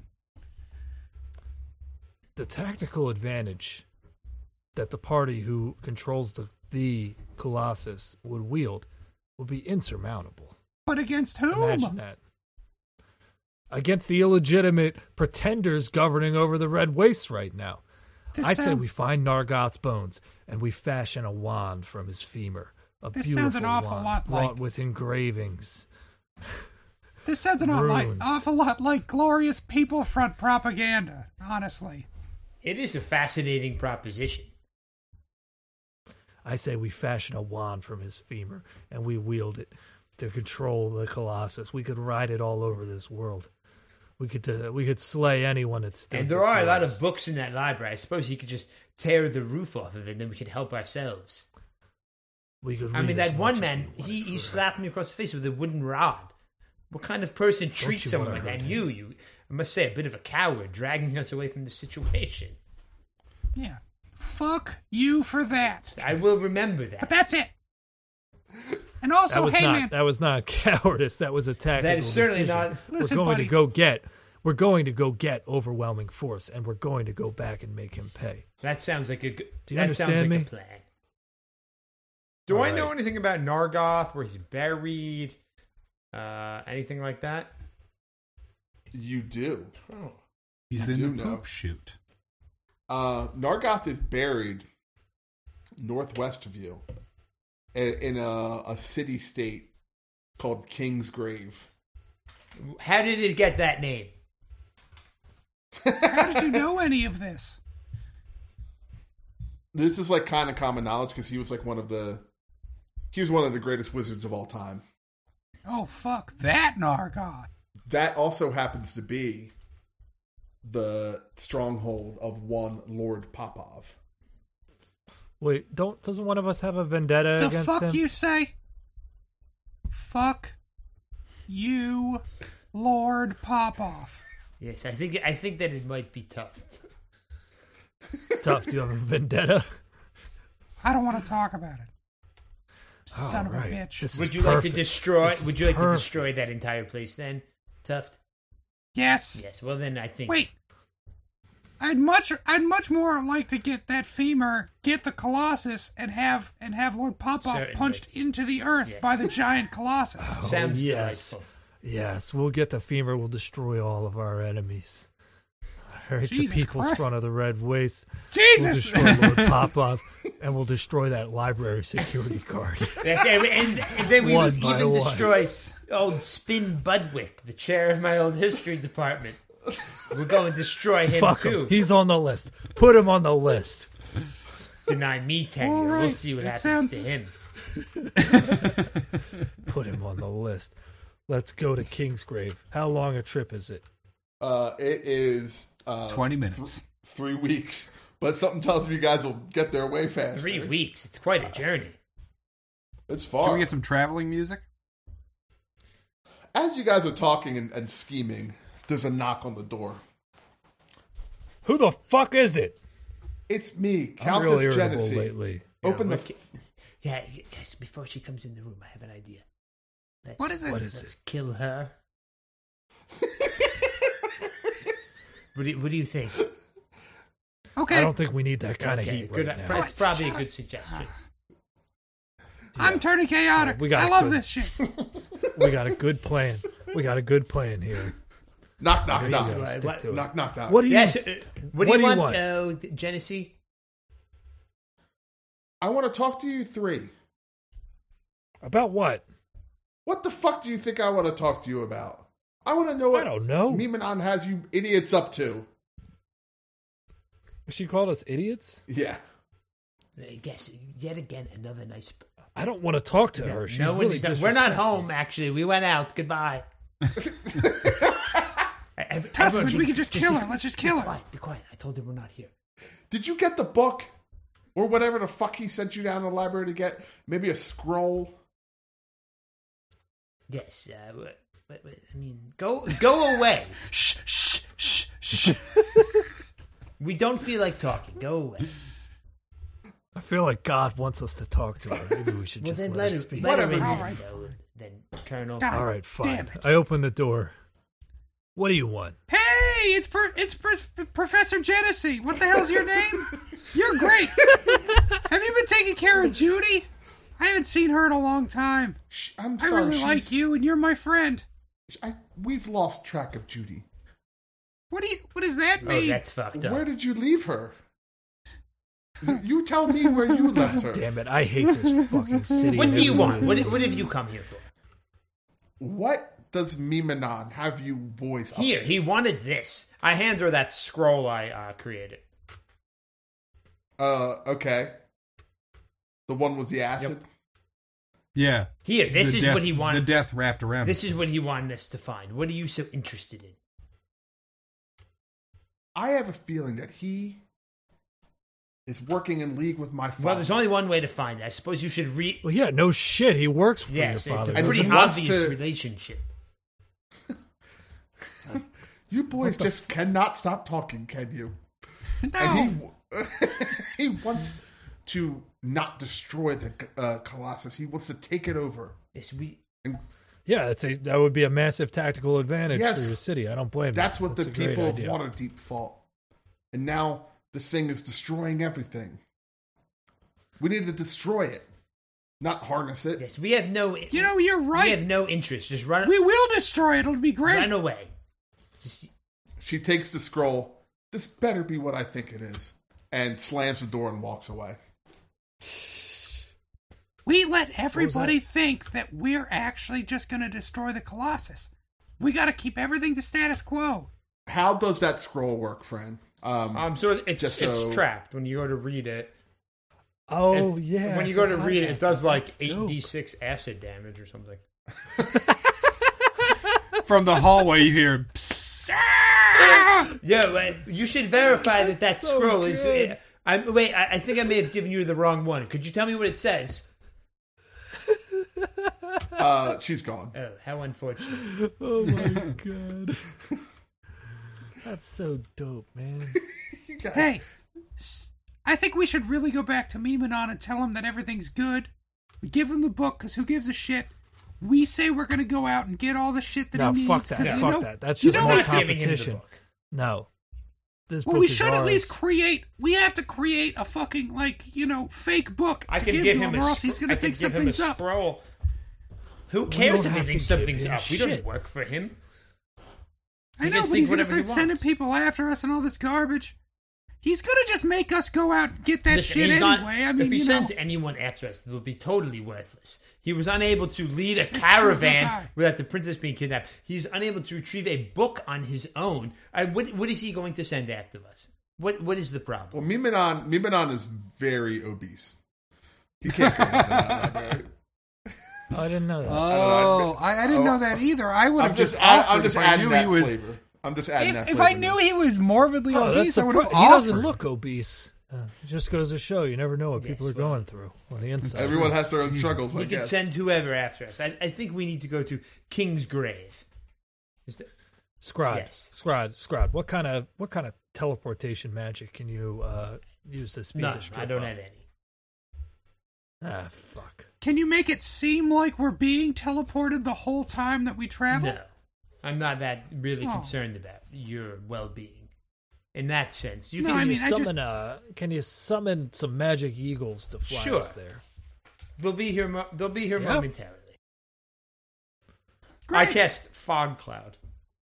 [SPEAKER 4] The tactical advantage that the party who controls the, the Colossus would wield would be insurmountable.
[SPEAKER 3] but against whom?
[SPEAKER 4] Imagine that. Against the illegitimate pretenders governing over the Red Waste right now.
[SPEAKER 3] This
[SPEAKER 4] I say
[SPEAKER 3] sounds-
[SPEAKER 4] we find Nargoth's bones and we fashion a wand from his femur. A
[SPEAKER 3] This
[SPEAKER 4] beautiful
[SPEAKER 3] sounds an awful
[SPEAKER 4] wand
[SPEAKER 3] lot
[SPEAKER 4] wrought
[SPEAKER 3] like-
[SPEAKER 4] with engravings.
[SPEAKER 3] This sounds an awful lot,
[SPEAKER 4] Runes.
[SPEAKER 3] awful lot like glorious people front propaganda. Honestly,
[SPEAKER 2] It is a fascinating proposition.
[SPEAKER 4] I say we fashion a wand from his femur and we wield it to control the Colossus. We could ride it all over this world. We could uh, we could slay anyone that stood
[SPEAKER 2] And there are a
[SPEAKER 4] before
[SPEAKER 2] lot
[SPEAKER 4] us.
[SPEAKER 2] of books in that library. I suppose you could just tear the roof off of it, and then we could help ourselves.
[SPEAKER 4] We could
[SPEAKER 2] I
[SPEAKER 4] read
[SPEAKER 2] mean,
[SPEAKER 4] as
[SPEAKER 2] that
[SPEAKER 4] much
[SPEAKER 2] one
[SPEAKER 4] as
[SPEAKER 2] man,
[SPEAKER 4] we
[SPEAKER 2] he,
[SPEAKER 4] wanted
[SPEAKER 2] he
[SPEAKER 4] for-
[SPEAKER 2] slapped me across the face with a wooden rod. What kind of person treats
[SPEAKER 4] you
[SPEAKER 2] someone
[SPEAKER 4] wanna
[SPEAKER 2] like that?
[SPEAKER 4] hurt
[SPEAKER 2] You, you, I must say, a bit of a coward, dragging us away from the situation.
[SPEAKER 3] yeah. Fuck you for that.
[SPEAKER 2] I will remember
[SPEAKER 3] But
[SPEAKER 2] that.
[SPEAKER 3] that's it. And also,
[SPEAKER 4] That was
[SPEAKER 3] hey
[SPEAKER 4] not
[SPEAKER 3] man,
[SPEAKER 4] that was not cowardice. That was a tactical
[SPEAKER 2] That is certainly
[SPEAKER 4] decision.
[SPEAKER 2] not.
[SPEAKER 3] Listen,
[SPEAKER 4] we're going
[SPEAKER 3] buddy.
[SPEAKER 4] to go get. We're going to go get overwhelming force, and we're going to go back and make him pay.
[SPEAKER 2] That sounds like a good.
[SPEAKER 4] Do you
[SPEAKER 2] that sounds
[SPEAKER 4] understand
[SPEAKER 2] like
[SPEAKER 4] me?
[SPEAKER 2] a plan. Do
[SPEAKER 4] All
[SPEAKER 2] I know
[SPEAKER 4] right.
[SPEAKER 2] anything about Nargoth, where he's buried? Uh, anything like that?
[SPEAKER 1] You do.
[SPEAKER 2] Oh.
[SPEAKER 3] he's
[SPEAKER 1] I
[SPEAKER 3] in
[SPEAKER 1] do
[SPEAKER 3] the
[SPEAKER 1] know.
[SPEAKER 3] poop chute.
[SPEAKER 1] Uh, Nargoth is buried northwest of you in, in a, a city-state called Kingsgrave.
[SPEAKER 5] How did it get that name?
[SPEAKER 3] How did you know any of this?
[SPEAKER 1] This is like kind of common knowledge because he was like one of the he was one of the greatest wizards of all time.
[SPEAKER 3] Oh, fuck that Nargoth.
[SPEAKER 1] That also happens to be the stronghold of one Lord Popov.
[SPEAKER 4] Wait, don't doesn't one of us have a vendetta
[SPEAKER 3] The
[SPEAKER 4] against
[SPEAKER 3] fuck
[SPEAKER 4] him?
[SPEAKER 3] you say? Fuck you, Lord Popoff.
[SPEAKER 5] Yes, I think I think that it might be tough.
[SPEAKER 4] Tough. Do you have a vendetta?
[SPEAKER 3] I don't want to talk about it. Son
[SPEAKER 4] All
[SPEAKER 3] of
[SPEAKER 4] right.
[SPEAKER 3] a bitch.
[SPEAKER 4] This is
[SPEAKER 5] Would you like to
[SPEAKER 4] perfect.
[SPEAKER 5] destroy?
[SPEAKER 4] This is
[SPEAKER 5] Would you like to
[SPEAKER 4] perfect.
[SPEAKER 5] destroy that entire place then, Tuft?
[SPEAKER 3] Yes.
[SPEAKER 5] Yes. Well, then I think.
[SPEAKER 3] Wait. I'd much I'd much more like to get that femur, get the Colossus, and have and have Lord Popoff
[SPEAKER 5] Certainly.
[SPEAKER 3] punched into the earth
[SPEAKER 5] Yes.
[SPEAKER 3] by the giant Colossus.
[SPEAKER 5] Sounds
[SPEAKER 4] Oh, yes.
[SPEAKER 5] delightful.
[SPEAKER 4] Yes, we'll get the femur. We'll destroy all of our enemies. All right, the
[SPEAKER 3] Jesus
[SPEAKER 4] people's
[SPEAKER 3] Christ.
[SPEAKER 4] front of the Red Waste.
[SPEAKER 3] Jesus!
[SPEAKER 4] We'll destroy Lord Popoff, and we'll destroy that library security guard.
[SPEAKER 5] Yes, and, and, and then we
[SPEAKER 4] One
[SPEAKER 5] will
[SPEAKER 4] by
[SPEAKER 5] even
[SPEAKER 4] one.
[SPEAKER 5] destroy old Spin Budwick, the chair of my old history department. We'll go and destroy him
[SPEAKER 4] Fuck
[SPEAKER 5] too.
[SPEAKER 4] him. He's on the list. Put him on the list.
[SPEAKER 5] Deny me tenure.
[SPEAKER 3] All
[SPEAKER 5] We'll
[SPEAKER 3] right,
[SPEAKER 5] see what
[SPEAKER 3] that
[SPEAKER 5] happens
[SPEAKER 3] sounds-
[SPEAKER 5] to him.
[SPEAKER 4] Put him on the list. Let's go to Kingsgrave. How long a trip is it?
[SPEAKER 1] Uh, it is uh,
[SPEAKER 3] Twenty minutes.
[SPEAKER 1] th- three weeks, but something tells me you guys will get there way faster.
[SPEAKER 5] Three weeks. It's quite a journey.
[SPEAKER 1] It's far.
[SPEAKER 3] Can we get some traveling music?
[SPEAKER 1] As you guys are talking and, and scheming, there's a knock on the door.
[SPEAKER 4] Who the fuck is it?
[SPEAKER 1] It's me,
[SPEAKER 4] I'm
[SPEAKER 1] Countess
[SPEAKER 4] really irritable
[SPEAKER 1] Genesee.
[SPEAKER 4] lately.
[SPEAKER 1] Open the.
[SPEAKER 5] what
[SPEAKER 1] F-
[SPEAKER 5] Yeah, guys. Before she comes in the room, I have an idea. Let's,
[SPEAKER 3] What is it?
[SPEAKER 4] What is
[SPEAKER 5] Let's
[SPEAKER 4] it?
[SPEAKER 5] kill her. What do you, what do you think?
[SPEAKER 3] Okay.
[SPEAKER 4] I don't think we need that kind of
[SPEAKER 5] Okay,
[SPEAKER 4] heat
[SPEAKER 5] good.
[SPEAKER 4] right now.
[SPEAKER 5] That's probably a
[SPEAKER 3] Shut
[SPEAKER 5] good
[SPEAKER 3] up.
[SPEAKER 5] suggestion.
[SPEAKER 3] I'm turning chaotic.
[SPEAKER 4] We got
[SPEAKER 3] I
[SPEAKER 4] it,
[SPEAKER 3] love
[SPEAKER 4] good.
[SPEAKER 3] this shit.
[SPEAKER 4] We got a good plan. We got a good plan here.
[SPEAKER 1] knock, knock,
[SPEAKER 4] You
[SPEAKER 1] knock.
[SPEAKER 4] gotta
[SPEAKER 5] Right,
[SPEAKER 4] stick
[SPEAKER 5] what-
[SPEAKER 4] to it.
[SPEAKER 1] Knock, knock, knock.
[SPEAKER 4] What do you?
[SPEAKER 5] Yes. uh, what do
[SPEAKER 4] What
[SPEAKER 5] you
[SPEAKER 4] do you
[SPEAKER 5] want,
[SPEAKER 4] want?
[SPEAKER 5] Uh, Genesee?
[SPEAKER 1] I want to talk to you three.
[SPEAKER 4] About what?
[SPEAKER 1] What the fuck do you think I want to talk to you about? I want to know what
[SPEAKER 4] I don't know.
[SPEAKER 1] Miminon has you idiots up to.
[SPEAKER 4] She called us idiots.
[SPEAKER 1] Yeah.
[SPEAKER 5] I guess yet again another nice.
[SPEAKER 4] I don't want to talk to her. She's
[SPEAKER 5] no one
[SPEAKER 4] really
[SPEAKER 5] is done. We're not
[SPEAKER 4] disrespectful.
[SPEAKER 5] home. Actually, we went out. Goodbye. Ev-
[SPEAKER 3] Tusk,
[SPEAKER 5] everyone
[SPEAKER 3] we
[SPEAKER 5] should-
[SPEAKER 3] could just kill her. Let's just kill
[SPEAKER 5] Be
[SPEAKER 3] her.
[SPEAKER 5] quiet. Be quiet. I told her we're not here.
[SPEAKER 1] Did you get the book? Or whatever the fuck he sent you down to the library to get? Maybe a scroll?
[SPEAKER 5] Yes. Uh, what, what, what- I mean, go go away.
[SPEAKER 3] Shh, shh, shh, shh.
[SPEAKER 5] We don't feel like talking. Go away.
[SPEAKER 4] I feel like God wants us to talk to her. Maybe we should
[SPEAKER 5] Well,
[SPEAKER 4] just
[SPEAKER 5] then
[SPEAKER 4] let,
[SPEAKER 5] let
[SPEAKER 4] her
[SPEAKER 5] her.
[SPEAKER 4] speak.
[SPEAKER 5] Let her
[SPEAKER 1] Whatever.
[SPEAKER 5] in
[SPEAKER 3] All
[SPEAKER 5] this,
[SPEAKER 3] right.
[SPEAKER 5] though, Then Colonel.
[SPEAKER 3] God.
[SPEAKER 4] All right, fine.
[SPEAKER 3] Damn it.
[SPEAKER 4] I open the door. What do you want?
[SPEAKER 3] Hey, it's per, it's per, Professor Genesee. What the hell's your name? You're great. Have you been taking care of Judy? I haven't seen her in a long time.
[SPEAKER 1] Sh- I'm
[SPEAKER 3] I
[SPEAKER 1] sorry.
[SPEAKER 3] really
[SPEAKER 1] she's-
[SPEAKER 3] like you, and you're my friend.
[SPEAKER 1] I, we've lost track of Judy.
[SPEAKER 3] What do you? What does that
[SPEAKER 5] Oh,
[SPEAKER 3] mean?
[SPEAKER 5] that's fucked up.
[SPEAKER 1] Where did you leave her? You tell me where you left her.
[SPEAKER 4] Damn it! I hate this fucking city.
[SPEAKER 5] What
[SPEAKER 4] and
[SPEAKER 5] do you want?
[SPEAKER 4] everybody.
[SPEAKER 5] What, what have you come here for?
[SPEAKER 1] What does Miminon have you boys up
[SPEAKER 5] Here,
[SPEAKER 1] to?
[SPEAKER 5] he wanted this. I hand her that scroll I uh, created.
[SPEAKER 1] Uh, okay. The one with the acid?
[SPEAKER 3] Yeah.
[SPEAKER 5] Here, this
[SPEAKER 3] The
[SPEAKER 5] is
[SPEAKER 3] death-
[SPEAKER 5] what he
[SPEAKER 3] The
[SPEAKER 5] wanted.
[SPEAKER 3] death wrapped around.
[SPEAKER 5] This is what he wanted us to find. What are you so interested in?
[SPEAKER 1] I have a feeling that he is working in league with my father.
[SPEAKER 5] Well, there's only one way to find it. I suppose you should read.
[SPEAKER 4] Well, yeah, no shit. He works for
[SPEAKER 5] Yes,
[SPEAKER 4] your
[SPEAKER 5] it's
[SPEAKER 4] father.
[SPEAKER 5] a
[SPEAKER 1] And
[SPEAKER 5] pretty
[SPEAKER 1] he wants
[SPEAKER 5] obvious
[SPEAKER 1] to-
[SPEAKER 5] relationship.
[SPEAKER 1] You boys just cannot stop talking, can you?
[SPEAKER 3] No.
[SPEAKER 1] And he he wants to not destroy the uh, Colossus. He wants to take it over.
[SPEAKER 5] Yes, we.
[SPEAKER 4] Yeah, that's a that would be a massive tactical advantage
[SPEAKER 1] Yes.
[SPEAKER 4] for your city. I don't blame you.
[SPEAKER 1] That's what
[SPEAKER 4] That's
[SPEAKER 1] the
[SPEAKER 4] a great
[SPEAKER 1] people of
[SPEAKER 4] idea.
[SPEAKER 1] Waterdeep fought. And now this thing is destroying everything. We need to destroy it, not harness it.
[SPEAKER 5] Yes, we have no.
[SPEAKER 3] You know, you're
[SPEAKER 5] We
[SPEAKER 3] right.
[SPEAKER 5] have no interest. Just run.
[SPEAKER 3] We will destroy it. It'll be great.
[SPEAKER 5] Run away. Just,
[SPEAKER 1] She takes the scroll. this better be what I think it is. And slams the door and walks away.
[SPEAKER 3] We let everybody think that we're actually just going to destroy the Colossus. We got to keep everything the status quo.
[SPEAKER 1] How does that scroll work, friend? Um,
[SPEAKER 2] Um, so it's
[SPEAKER 1] Just
[SPEAKER 2] it's
[SPEAKER 1] so-
[SPEAKER 2] trapped when you go to read it.
[SPEAKER 4] Oh
[SPEAKER 2] It-
[SPEAKER 4] yeah.
[SPEAKER 2] When
[SPEAKER 4] I
[SPEAKER 2] you go to
[SPEAKER 4] forgot
[SPEAKER 2] read it,
[SPEAKER 4] that.
[SPEAKER 2] it does like
[SPEAKER 4] That's
[SPEAKER 2] eight
[SPEAKER 4] dope.
[SPEAKER 2] d six acid damage or something.
[SPEAKER 3] From the hallway, you hear, "Psst, ah!"
[SPEAKER 2] Yeah, wait, you should verify that that
[SPEAKER 4] so
[SPEAKER 2] scroll is.
[SPEAKER 4] good.
[SPEAKER 2] I wait. I, I think I may have given you the wrong one. Could you tell me what it says?
[SPEAKER 1] uh, she's gone.
[SPEAKER 2] Oh, how unfortunate.
[SPEAKER 4] Oh my god. That's so dope, man.
[SPEAKER 1] You got-
[SPEAKER 3] Hey, s- I think we should really go back to Miminon and tell him that everything's good. We give him the book, because who gives a shit? We say we're going to go out and get all the shit that
[SPEAKER 4] No,
[SPEAKER 3] he needs.
[SPEAKER 4] fuck that.
[SPEAKER 3] 'cause
[SPEAKER 4] Fuck
[SPEAKER 3] you know,
[SPEAKER 4] that. That's
[SPEAKER 3] you
[SPEAKER 4] just
[SPEAKER 3] know
[SPEAKER 4] more
[SPEAKER 3] he's
[SPEAKER 2] Not giving him the
[SPEAKER 4] competition.
[SPEAKER 2] book.
[SPEAKER 4] No. This
[SPEAKER 3] Well,
[SPEAKER 4] book
[SPEAKER 3] we
[SPEAKER 4] is
[SPEAKER 3] should at
[SPEAKER 4] ours.
[SPEAKER 3] least create. We have to create a fucking, like, you know, fake book
[SPEAKER 2] I
[SPEAKER 3] to
[SPEAKER 2] can
[SPEAKER 3] give,
[SPEAKER 2] give
[SPEAKER 3] to
[SPEAKER 2] him
[SPEAKER 3] him,
[SPEAKER 2] a.
[SPEAKER 3] or else he's
[SPEAKER 2] scr-
[SPEAKER 3] going
[SPEAKER 2] I
[SPEAKER 3] to
[SPEAKER 2] can
[SPEAKER 3] think
[SPEAKER 2] give him a
[SPEAKER 3] something's up.
[SPEAKER 2] scroll. Who cares
[SPEAKER 4] don't
[SPEAKER 2] if he
[SPEAKER 4] have
[SPEAKER 2] thinks
[SPEAKER 4] to give
[SPEAKER 2] something's
[SPEAKER 4] him
[SPEAKER 2] up? We don't
[SPEAKER 4] shit.
[SPEAKER 2] work for him.
[SPEAKER 3] I
[SPEAKER 2] He
[SPEAKER 3] know,
[SPEAKER 2] can
[SPEAKER 3] but he's
[SPEAKER 2] think
[SPEAKER 3] going to
[SPEAKER 2] whatever he
[SPEAKER 3] start sending
[SPEAKER 2] wants.
[SPEAKER 3] people after us and all this garbage. He's going to just make us go out and get that
[SPEAKER 2] Listen,
[SPEAKER 3] shit
[SPEAKER 2] he's not-
[SPEAKER 3] anyway. I mean,
[SPEAKER 2] if he
[SPEAKER 3] you
[SPEAKER 2] sends
[SPEAKER 3] know.
[SPEAKER 2] anyone after us, they'll be totally worthless. He was unable to lead a
[SPEAKER 3] true,
[SPEAKER 2] caravan
[SPEAKER 3] good guy.
[SPEAKER 2] without the princess being kidnapped. He's unable to retrieve a book on his own. I, what, what is he going to send after us? What What is the problem?
[SPEAKER 1] Well, Miminon, Miminon is very obese. He can't come out of that library.
[SPEAKER 4] Oh, I didn't know that.
[SPEAKER 3] Oh, I, I didn't
[SPEAKER 1] Oh,
[SPEAKER 3] know that either. I would
[SPEAKER 1] I'm
[SPEAKER 3] have
[SPEAKER 1] just,
[SPEAKER 3] just,
[SPEAKER 1] add,
[SPEAKER 3] offered
[SPEAKER 1] I'm just
[SPEAKER 3] if I
[SPEAKER 1] adding
[SPEAKER 3] knew
[SPEAKER 1] that
[SPEAKER 3] he was.
[SPEAKER 1] flavor. I'm just adding
[SPEAKER 3] If,
[SPEAKER 1] that
[SPEAKER 3] if
[SPEAKER 1] flavor.
[SPEAKER 3] I knew he was morbidly
[SPEAKER 4] Oh,
[SPEAKER 3] obese,
[SPEAKER 4] that's
[SPEAKER 3] I
[SPEAKER 4] the
[SPEAKER 3] would
[SPEAKER 4] pro-
[SPEAKER 3] have
[SPEAKER 4] he
[SPEAKER 3] offered.
[SPEAKER 4] doesn't look obese. Uh, it just goes to show you never know what people are
[SPEAKER 2] well.
[SPEAKER 4] going through on the inside.
[SPEAKER 1] Everyone has their own struggles, I
[SPEAKER 2] We could
[SPEAKER 1] guess.
[SPEAKER 2] send whoever after us. I, I think we need to go to King's Grave. Is that,
[SPEAKER 4] Scrod,
[SPEAKER 2] Yes.
[SPEAKER 4] Scrod, Scrod. What kind of what kind of teleportation magic can you uh, use to speed
[SPEAKER 2] no,
[SPEAKER 4] the strip
[SPEAKER 2] I don't
[SPEAKER 4] up?
[SPEAKER 2] have any.
[SPEAKER 4] Ah, fuck.
[SPEAKER 3] Can you make it seem like we're being teleported the whole time that we travel?
[SPEAKER 2] No, I'm not that really
[SPEAKER 3] Oh.
[SPEAKER 2] concerned about your well-being. In that sense, you
[SPEAKER 3] No,
[SPEAKER 2] can
[SPEAKER 3] I
[SPEAKER 4] Can
[SPEAKER 3] mean,
[SPEAKER 4] you
[SPEAKER 3] I
[SPEAKER 4] summon
[SPEAKER 3] just-
[SPEAKER 4] uh, can you summon some magic eagles to fly
[SPEAKER 2] Sure.
[SPEAKER 4] us there?
[SPEAKER 2] They'll be here. Mo- they'll be here
[SPEAKER 4] Yep.
[SPEAKER 2] momentarily.
[SPEAKER 3] Great.
[SPEAKER 2] I cast fog cloud.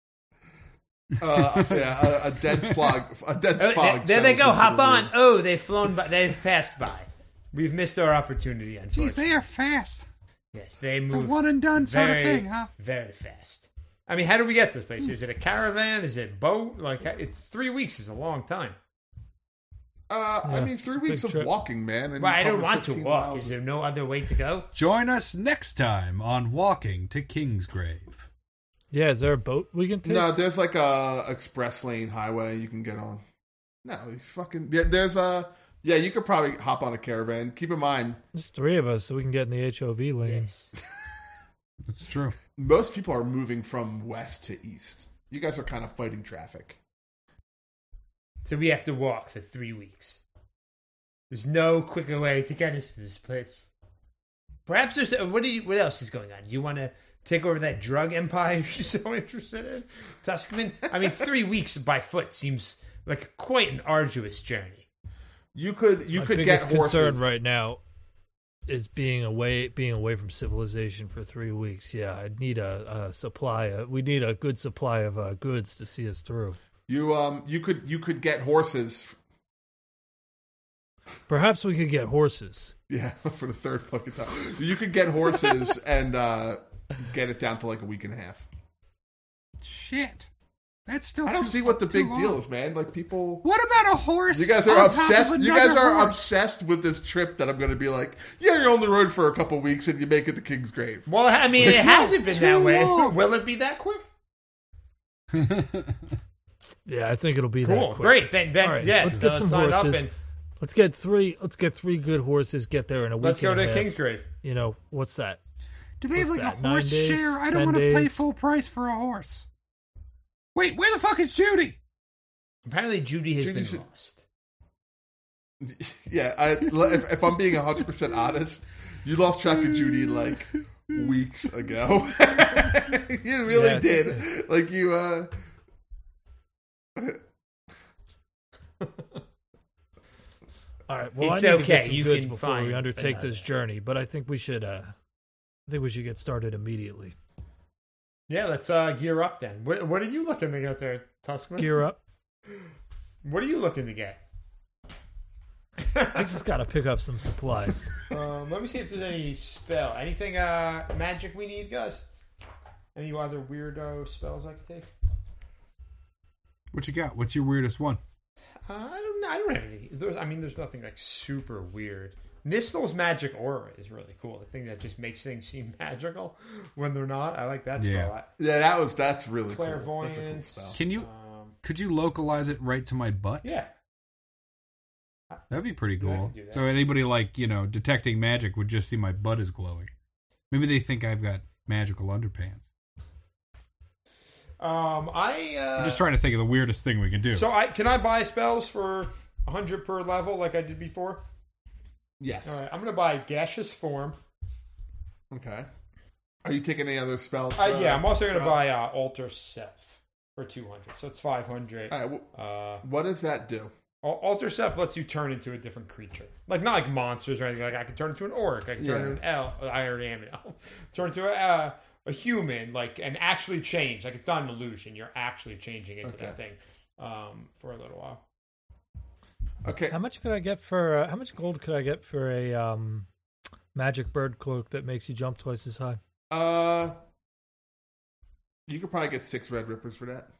[SPEAKER 1] Uh, yeah, a, a dense fog. A dense
[SPEAKER 2] Oh,
[SPEAKER 1] fog.
[SPEAKER 2] there, there they
[SPEAKER 1] settles
[SPEAKER 2] go.
[SPEAKER 1] into
[SPEAKER 2] Hop
[SPEAKER 1] the
[SPEAKER 2] on.
[SPEAKER 1] room.
[SPEAKER 2] Oh, they've flown by. They've passed by. We've missed our opportunity.
[SPEAKER 3] Jeez,
[SPEAKER 2] Unfortunately,
[SPEAKER 3] they are fast.
[SPEAKER 2] yes, they
[SPEAKER 3] The
[SPEAKER 2] move
[SPEAKER 3] one and done sort of
[SPEAKER 2] very,
[SPEAKER 3] thing, huh?
[SPEAKER 2] very fast. I mean, how do we get to this place? Is it a caravan? Is it boat? Like, it's three weeks is a long time.
[SPEAKER 1] Uh, I
[SPEAKER 4] Yeah,
[SPEAKER 1] mean,
[SPEAKER 4] it's
[SPEAKER 1] three
[SPEAKER 4] a
[SPEAKER 1] weeks
[SPEAKER 4] big
[SPEAKER 1] of
[SPEAKER 4] trip.
[SPEAKER 1] walking, man. And
[SPEAKER 2] Well,
[SPEAKER 1] you
[SPEAKER 2] I don't
[SPEAKER 1] cover
[SPEAKER 2] want to
[SPEAKER 1] fifteen
[SPEAKER 2] walk.
[SPEAKER 1] miles.
[SPEAKER 2] Is there no other way to go?
[SPEAKER 3] Join us next time on Walking to Kingsgrave.
[SPEAKER 4] Yeah, is there a boat we can take?
[SPEAKER 1] No, there's like a express lane highway you can get on. No, he's fucking. Yeah, there's a. Yeah, you could probably hop on a caravan. Keep in mind,
[SPEAKER 4] There's three of us, so we can get in the H O V lane.
[SPEAKER 2] Yes.
[SPEAKER 3] That's true.
[SPEAKER 1] most people are moving from west to east. You guys are kind of fighting traffic.
[SPEAKER 2] So we have to walk for three weeks. There's no quicker way to get us to this place. Perhaps there's. uh, What do you? What else is going on? Do you want to take over that drug empire you're so interested in, Tuskman? I mean, three weeks by foot seems like quite an arduous journey.
[SPEAKER 1] You could. You
[SPEAKER 4] My
[SPEAKER 1] could
[SPEAKER 4] biggest
[SPEAKER 1] get horses.
[SPEAKER 4] concern right now is being away, being away from civilization for three weeks. Yeah, I need a, a supply. uh we need a good supply of uh, goods to see us through.
[SPEAKER 1] You um. You could. You could get horses.
[SPEAKER 4] Perhaps we could get horses.
[SPEAKER 1] Yeah, for the third fucking time. You could get horses and uh, get it down to like a week and a half.
[SPEAKER 3] Shit. That's still
[SPEAKER 1] I don't
[SPEAKER 3] too-
[SPEAKER 1] see what the
[SPEAKER 3] too
[SPEAKER 1] big
[SPEAKER 3] long.
[SPEAKER 1] deal is, man. Like people.
[SPEAKER 3] What about a horse?
[SPEAKER 1] You guys are
[SPEAKER 3] on top of
[SPEAKER 1] obsessed. You guys
[SPEAKER 3] another
[SPEAKER 1] are
[SPEAKER 3] horse?
[SPEAKER 1] obsessed with this trip that I'm going to be like, yeah, you're on the road for a couple weeks and you make it to King's Grave.
[SPEAKER 2] Well, I mean, it hasn't been
[SPEAKER 3] Too
[SPEAKER 2] that way.
[SPEAKER 3] long.
[SPEAKER 2] Will it be that quick?
[SPEAKER 4] Yeah, I think it'll be
[SPEAKER 2] Cool,
[SPEAKER 4] that quick.
[SPEAKER 2] great. Then, then
[SPEAKER 4] All right,
[SPEAKER 2] yeah,
[SPEAKER 4] let's get
[SPEAKER 2] uh,
[SPEAKER 4] some
[SPEAKER 2] sign up
[SPEAKER 4] horses.
[SPEAKER 2] and
[SPEAKER 4] Let's get three. Let's get three good horses. Get there in a week.
[SPEAKER 2] let's go
[SPEAKER 4] and a
[SPEAKER 2] to
[SPEAKER 4] half.
[SPEAKER 2] Kingsgrave.
[SPEAKER 4] You know what's that?
[SPEAKER 3] Do they have
[SPEAKER 4] What's
[SPEAKER 3] like
[SPEAKER 4] that,
[SPEAKER 3] a
[SPEAKER 4] nine
[SPEAKER 3] horse
[SPEAKER 4] days?
[SPEAKER 3] share? I don't
[SPEAKER 4] Ten
[SPEAKER 3] want to pay
[SPEAKER 4] days?
[SPEAKER 3] full price for a horse. Wait, where the fuck is Judy?
[SPEAKER 2] Apparently, Judy has
[SPEAKER 1] Judy
[SPEAKER 2] been
[SPEAKER 1] should-
[SPEAKER 2] lost.
[SPEAKER 1] Yeah, I, if, if I'm being one hundred percent honest, you lost track of Judy like weeks ago. You really
[SPEAKER 4] Yeah, I think
[SPEAKER 1] did. Like you, uh.
[SPEAKER 4] All right. Well,
[SPEAKER 2] It's
[SPEAKER 4] I need to
[SPEAKER 2] okay,
[SPEAKER 4] get some
[SPEAKER 2] you
[SPEAKER 4] goods
[SPEAKER 2] can
[SPEAKER 4] before we
[SPEAKER 2] find
[SPEAKER 4] undertake
[SPEAKER 2] another.
[SPEAKER 4] this journey. But I think we should. Uh, I think we should get started immediately.
[SPEAKER 2] Yeah, let's uh, gear up then. What, what are you looking to get there, Tuskman?
[SPEAKER 4] Gear up.
[SPEAKER 2] What are you looking to get?
[SPEAKER 4] I just gotta pick up some supplies.
[SPEAKER 2] Um, let me see if there's any spell. Anything uh, magic we need, guys? Any other weirdo spells I can take?
[SPEAKER 3] What you got? What's your weirdest one?
[SPEAKER 2] Uh, I don't know. I don't have any. There's, I mean, there's nothing like super weird. Nistel's magic aura is really cool. The thing that just makes things seem magical when they're not. I like that spell.
[SPEAKER 3] Yeah.
[SPEAKER 2] I-
[SPEAKER 1] Yeah, that was that's really cool. That's a cool
[SPEAKER 2] Clairvoyance.
[SPEAKER 1] spell.
[SPEAKER 3] Can you
[SPEAKER 2] Um,
[SPEAKER 3] could you localize it right to my butt?
[SPEAKER 2] yeah.
[SPEAKER 3] That'd be pretty
[SPEAKER 2] Yeah, I
[SPEAKER 3] cool.
[SPEAKER 2] can do that.
[SPEAKER 3] So anybody like, you know, detecting magic would just see my butt is glowing. Maybe they think I've got magical underpants.
[SPEAKER 2] Um, I. Uh,
[SPEAKER 3] I'm just trying to think of the weirdest thing we can do.
[SPEAKER 2] So I can I buy spells for a hundred per level like I did before?
[SPEAKER 1] Yes.
[SPEAKER 2] All right, I'm gonna buy gaseous form.
[SPEAKER 1] Okay. Are you taking any other spells?
[SPEAKER 2] Uh, yeah, I'm also gonna
[SPEAKER 1] Rob?
[SPEAKER 2] buy uh, alter self for two hundred. So it's five hundred.
[SPEAKER 1] All right. wh-
[SPEAKER 2] Uh,
[SPEAKER 1] What does that do?
[SPEAKER 2] Al- alter self lets you turn into a different creature, like not like monsters or anything. Like I can turn into an orc. I can turn
[SPEAKER 1] Yeah.
[SPEAKER 2] into an elf. I already am an elf. Turn into a uh, a human, like and actually change. Like it's not an illusion. You're actually changing into
[SPEAKER 1] Okay.
[SPEAKER 2] that thing um, for a little while.
[SPEAKER 1] Okay.
[SPEAKER 4] How much could I get for? Uh, how much gold could I get for a um, magic bird cloak that makes you jump twice as high?
[SPEAKER 1] Uh, you could probably get six red rippers for that.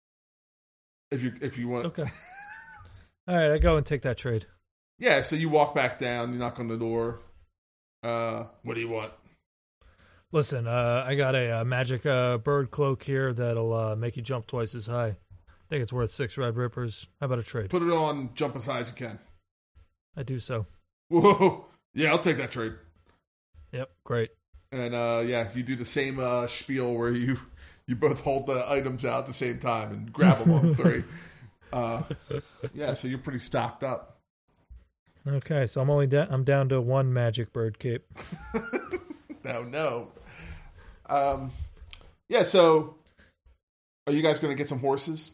[SPEAKER 1] If you if you want.
[SPEAKER 4] Okay. All right, I go and take that trade.
[SPEAKER 1] Yeah. So you walk back down. You knock on the door. Uh, what do you want?
[SPEAKER 4] Listen, uh, I got a, uh magic uh, bird cloak here that'll uh, make you jump twice as high. I think it's worth six red rippers. How about a trade?
[SPEAKER 1] Put it on. Jump as high as you can.
[SPEAKER 4] I do so.
[SPEAKER 1] Whoa. Yeah, I'll take that trade.
[SPEAKER 4] Yep, great.
[SPEAKER 1] And uh, yeah, you do the same uh, spiel where you you both hold the items out at the same time and grab them on three. Uh, yeah, so you're pretty stocked up.
[SPEAKER 4] Okay, so I'm only da- I'm down to one magic bird cape.
[SPEAKER 1] No, no. Um, yeah. So, are you guys going to get some horses?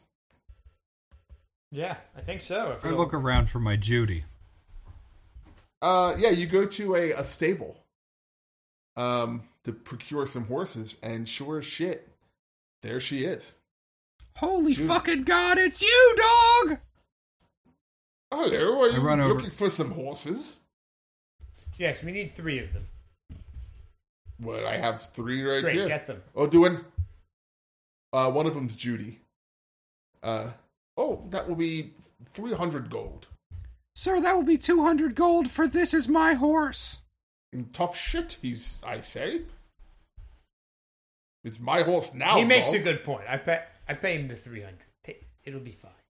[SPEAKER 2] Yeah, I think so. If
[SPEAKER 3] I
[SPEAKER 2] it'll-
[SPEAKER 3] look around for my Judy.
[SPEAKER 1] Uh, yeah, you go to a, a stable um, to procure some horses, and sure as shit, there she is.
[SPEAKER 3] Holy
[SPEAKER 1] Judy.
[SPEAKER 3] fucking god, it's you, dog!
[SPEAKER 1] Hello, are
[SPEAKER 3] I
[SPEAKER 1] you
[SPEAKER 3] run over-
[SPEAKER 1] looking for some horses?
[SPEAKER 2] Yes, we need three of them.
[SPEAKER 1] Well, I have three right
[SPEAKER 2] Great,
[SPEAKER 1] here.
[SPEAKER 2] get them.
[SPEAKER 1] Oh, doing. Uh, one of them's Judy. Uh, oh, that will be three hundred gold.
[SPEAKER 3] Sir, that will be two hundred gold, for this is my horse.
[SPEAKER 1] And tough shit, he's. I say. It's my horse now.
[SPEAKER 2] he makes
[SPEAKER 1] dog.
[SPEAKER 2] a good point. I pay. I pay him the three hundred. It'll be fine.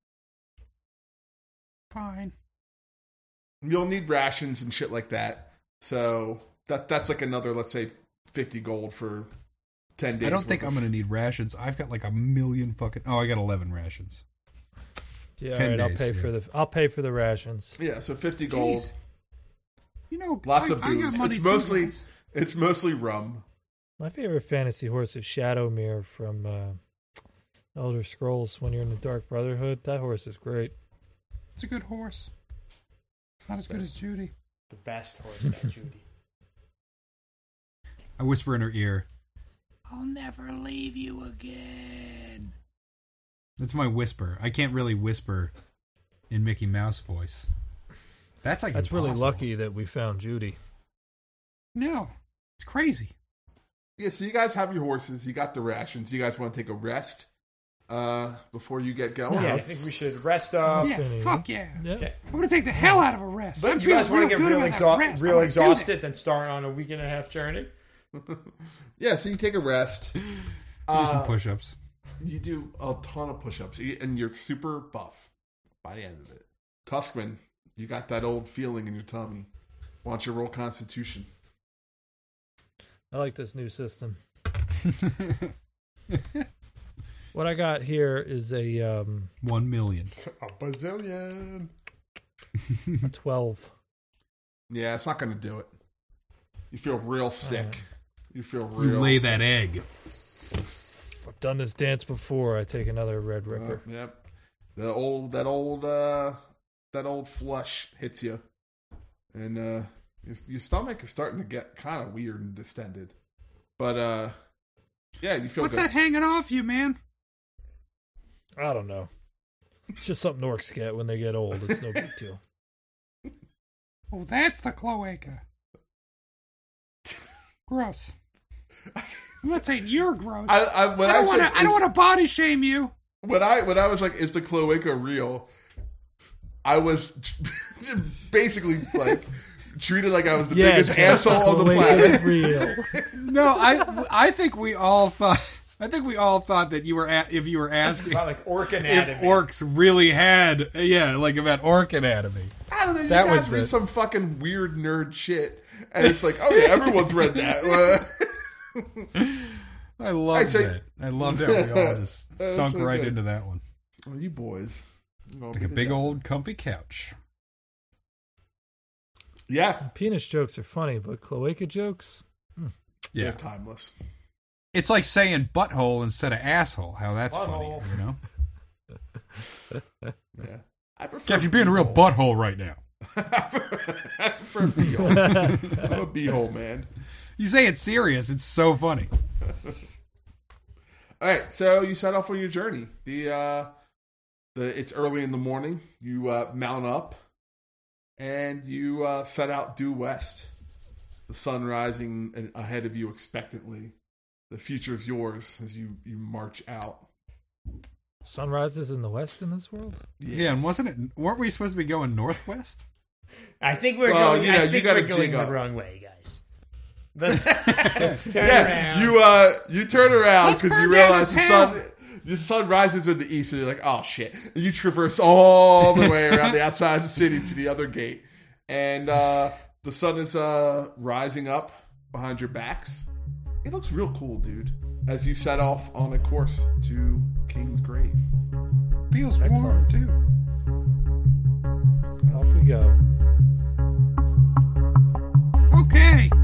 [SPEAKER 3] Fine.
[SPEAKER 1] You'll need rations and shit like that. So that that's like another, let's say, fifty gold for ten days.
[SPEAKER 3] I don't think
[SPEAKER 1] worth
[SPEAKER 3] I'm
[SPEAKER 1] of-
[SPEAKER 3] going to need rations. I've got like a million fucking... Oh, I got eleven rations.
[SPEAKER 4] Yeah, all
[SPEAKER 3] Ten
[SPEAKER 4] right, I'll
[SPEAKER 3] days,
[SPEAKER 4] pay
[SPEAKER 3] yeah.
[SPEAKER 4] for the I'll pay for the rations.
[SPEAKER 1] Yeah, so fifty gold.
[SPEAKER 3] Jeez. You know,
[SPEAKER 1] Lots
[SPEAKER 3] I,
[SPEAKER 1] of
[SPEAKER 3] I got
[SPEAKER 1] booze.
[SPEAKER 3] money
[SPEAKER 1] It's
[SPEAKER 3] too,
[SPEAKER 1] mostly
[SPEAKER 3] guys.
[SPEAKER 1] it's mostly rum.
[SPEAKER 4] My favorite fantasy horse is Shadowmere from uh, Elder Scrolls. When you're in the Dark Brotherhood, that horse is great.
[SPEAKER 3] It's a good horse. Not as good as Judy.
[SPEAKER 2] The best horse, that Judy.
[SPEAKER 3] I whisper in her ear, I'll never leave you again. That's my whisper. I can't really whisper in Mickey Mouse voice. That's like
[SPEAKER 4] That's really
[SPEAKER 3] impossible.
[SPEAKER 4] lucky that we found Judy.
[SPEAKER 3] No, it's crazy.
[SPEAKER 1] Yeah, so you guys have your horses. You got the rations. You guys want to take a rest uh, before you get going?
[SPEAKER 2] Yeah, I
[SPEAKER 4] let's-
[SPEAKER 2] think we should rest up.
[SPEAKER 3] yeah,
[SPEAKER 4] Finny.
[SPEAKER 3] fuck yeah.
[SPEAKER 4] Yeah.
[SPEAKER 2] Okay.
[SPEAKER 3] I'm gonna take the hell out of a rest.
[SPEAKER 2] But
[SPEAKER 3] I'm
[SPEAKER 2] you
[SPEAKER 3] feeling
[SPEAKER 2] guys want to get
[SPEAKER 3] good
[SPEAKER 2] real,
[SPEAKER 3] about that
[SPEAKER 2] exha-
[SPEAKER 3] rest.
[SPEAKER 2] real
[SPEAKER 3] I'm gonna do that.
[SPEAKER 2] exhausted, then start on a week and a half journey?
[SPEAKER 1] Yeah, so you take a rest.
[SPEAKER 3] Do
[SPEAKER 1] Uh,
[SPEAKER 3] some push-ups.
[SPEAKER 1] You do a ton of push-ups, You- and you're super buff by the end of it. Tuskman, you got that old feeling in your tummy. Why don't you roll Constitution?
[SPEAKER 4] I like this new system. What I got here is a um,
[SPEAKER 3] One million.
[SPEAKER 2] A bazillion.
[SPEAKER 4] a twelve.
[SPEAKER 1] Yeah, it's not going to do it. You feel real sick. You feel
[SPEAKER 3] You
[SPEAKER 1] real
[SPEAKER 3] lay
[SPEAKER 1] sick.
[SPEAKER 3] that egg.
[SPEAKER 4] I've done this dance before. I take another Red
[SPEAKER 1] Uh,
[SPEAKER 4] Ripper.
[SPEAKER 1] yep. The old, that old, uh, that old flush hits you, and uh, your, your stomach is starting to get kind of weird and distended. But uh, yeah, you feel
[SPEAKER 3] What's
[SPEAKER 1] good.
[SPEAKER 3] that hanging off you, man?
[SPEAKER 4] I don't know. It's just something orcs get when they get old. It's no big deal.
[SPEAKER 3] Oh, that's the cloaca. Gross. I'm not saying you're gross.
[SPEAKER 1] I, I, when
[SPEAKER 3] I don't
[SPEAKER 1] I
[SPEAKER 3] want
[SPEAKER 1] said-
[SPEAKER 3] to. I don't want to body shame you.
[SPEAKER 1] When I when I was like, is the cloaca real? I was basically like treated like I was the
[SPEAKER 4] Yeah,
[SPEAKER 1] biggest
[SPEAKER 4] Jeff,
[SPEAKER 1] asshole on the
[SPEAKER 4] Cloaca's
[SPEAKER 1] planet.
[SPEAKER 4] real.
[SPEAKER 3] No, I. I think we all thought. I think we all thought that you were at, if you were asking
[SPEAKER 2] About like orc
[SPEAKER 3] if
[SPEAKER 2] anatomy.
[SPEAKER 3] orcs really had, yeah, like about orc anatomy.
[SPEAKER 1] I don't know. You
[SPEAKER 3] That
[SPEAKER 1] guys
[SPEAKER 3] was
[SPEAKER 1] read
[SPEAKER 3] the-
[SPEAKER 1] some fucking weird nerd shit, and it's like, oh yeah, everyone's read that.
[SPEAKER 3] I loved
[SPEAKER 1] I say-
[SPEAKER 3] that. I loved how we all just
[SPEAKER 1] That's
[SPEAKER 3] sunk
[SPEAKER 1] so
[SPEAKER 3] right
[SPEAKER 1] good.
[SPEAKER 3] into that one.
[SPEAKER 1] Oh, you boys,
[SPEAKER 3] Like a big old comfy couch.
[SPEAKER 1] yeah.
[SPEAKER 4] Penis jokes are funny, but cloaca jokes?
[SPEAKER 3] Yeah.
[SPEAKER 1] They're timeless.
[SPEAKER 3] It's like saying butthole instead of asshole. How that's
[SPEAKER 2] Butthole.
[SPEAKER 3] funny, you know?
[SPEAKER 1] Yeah, I prefer.
[SPEAKER 3] Jeff, you're being a real
[SPEAKER 1] beehole.
[SPEAKER 3] butthole right now.
[SPEAKER 1] I prefer beehole. I'm a beehole man.
[SPEAKER 3] You say it's serious. It's so funny.
[SPEAKER 1] All right, so you set off on your journey. The uh, the it's early in the morning. You uh, mount up, and you uh, set out due west. The sun rising ahead of you expectantly. The future is yours as you, you march out.
[SPEAKER 4] Sunrises in the west in this world?
[SPEAKER 3] Yeah, and wasn't it? Weren't we supposed to be going northwest?
[SPEAKER 2] I think we're
[SPEAKER 1] Well,
[SPEAKER 2] going.
[SPEAKER 1] you know,
[SPEAKER 2] I
[SPEAKER 1] you
[SPEAKER 2] think
[SPEAKER 1] gotta
[SPEAKER 2] we're going
[SPEAKER 1] jig
[SPEAKER 2] the
[SPEAKER 1] up.
[SPEAKER 2] wrong way, guys. Let's, let's turn
[SPEAKER 1] Yeah,
[SPEAKER 2] around.
[SPEAKER 1] you uh you turn around
[SPEAKER 3] Let's
[SPEAKER 1] because you
[SPEAKER 3] burn down
[SPEAKER 1] realize
[SPEAKER 3] the
[SPEAKER 1] the
[SPEAKER 3] town.
[SPEAKER 1] sun the sun rises in the east, and you're like, oh shit! And you traverse all the way around the outside of the city to the other gate, and uh, the sun is uh rising up behind your backs. It looks real cool, dude. As you set off on a course to King's Grave.
[SPEAKER 3] Feels warm
[SPEAKER 4] Excellent.
[SPEAKER 3] too.
[SPEAKER 4] Off we go.
[SPEAKER 3] Okay.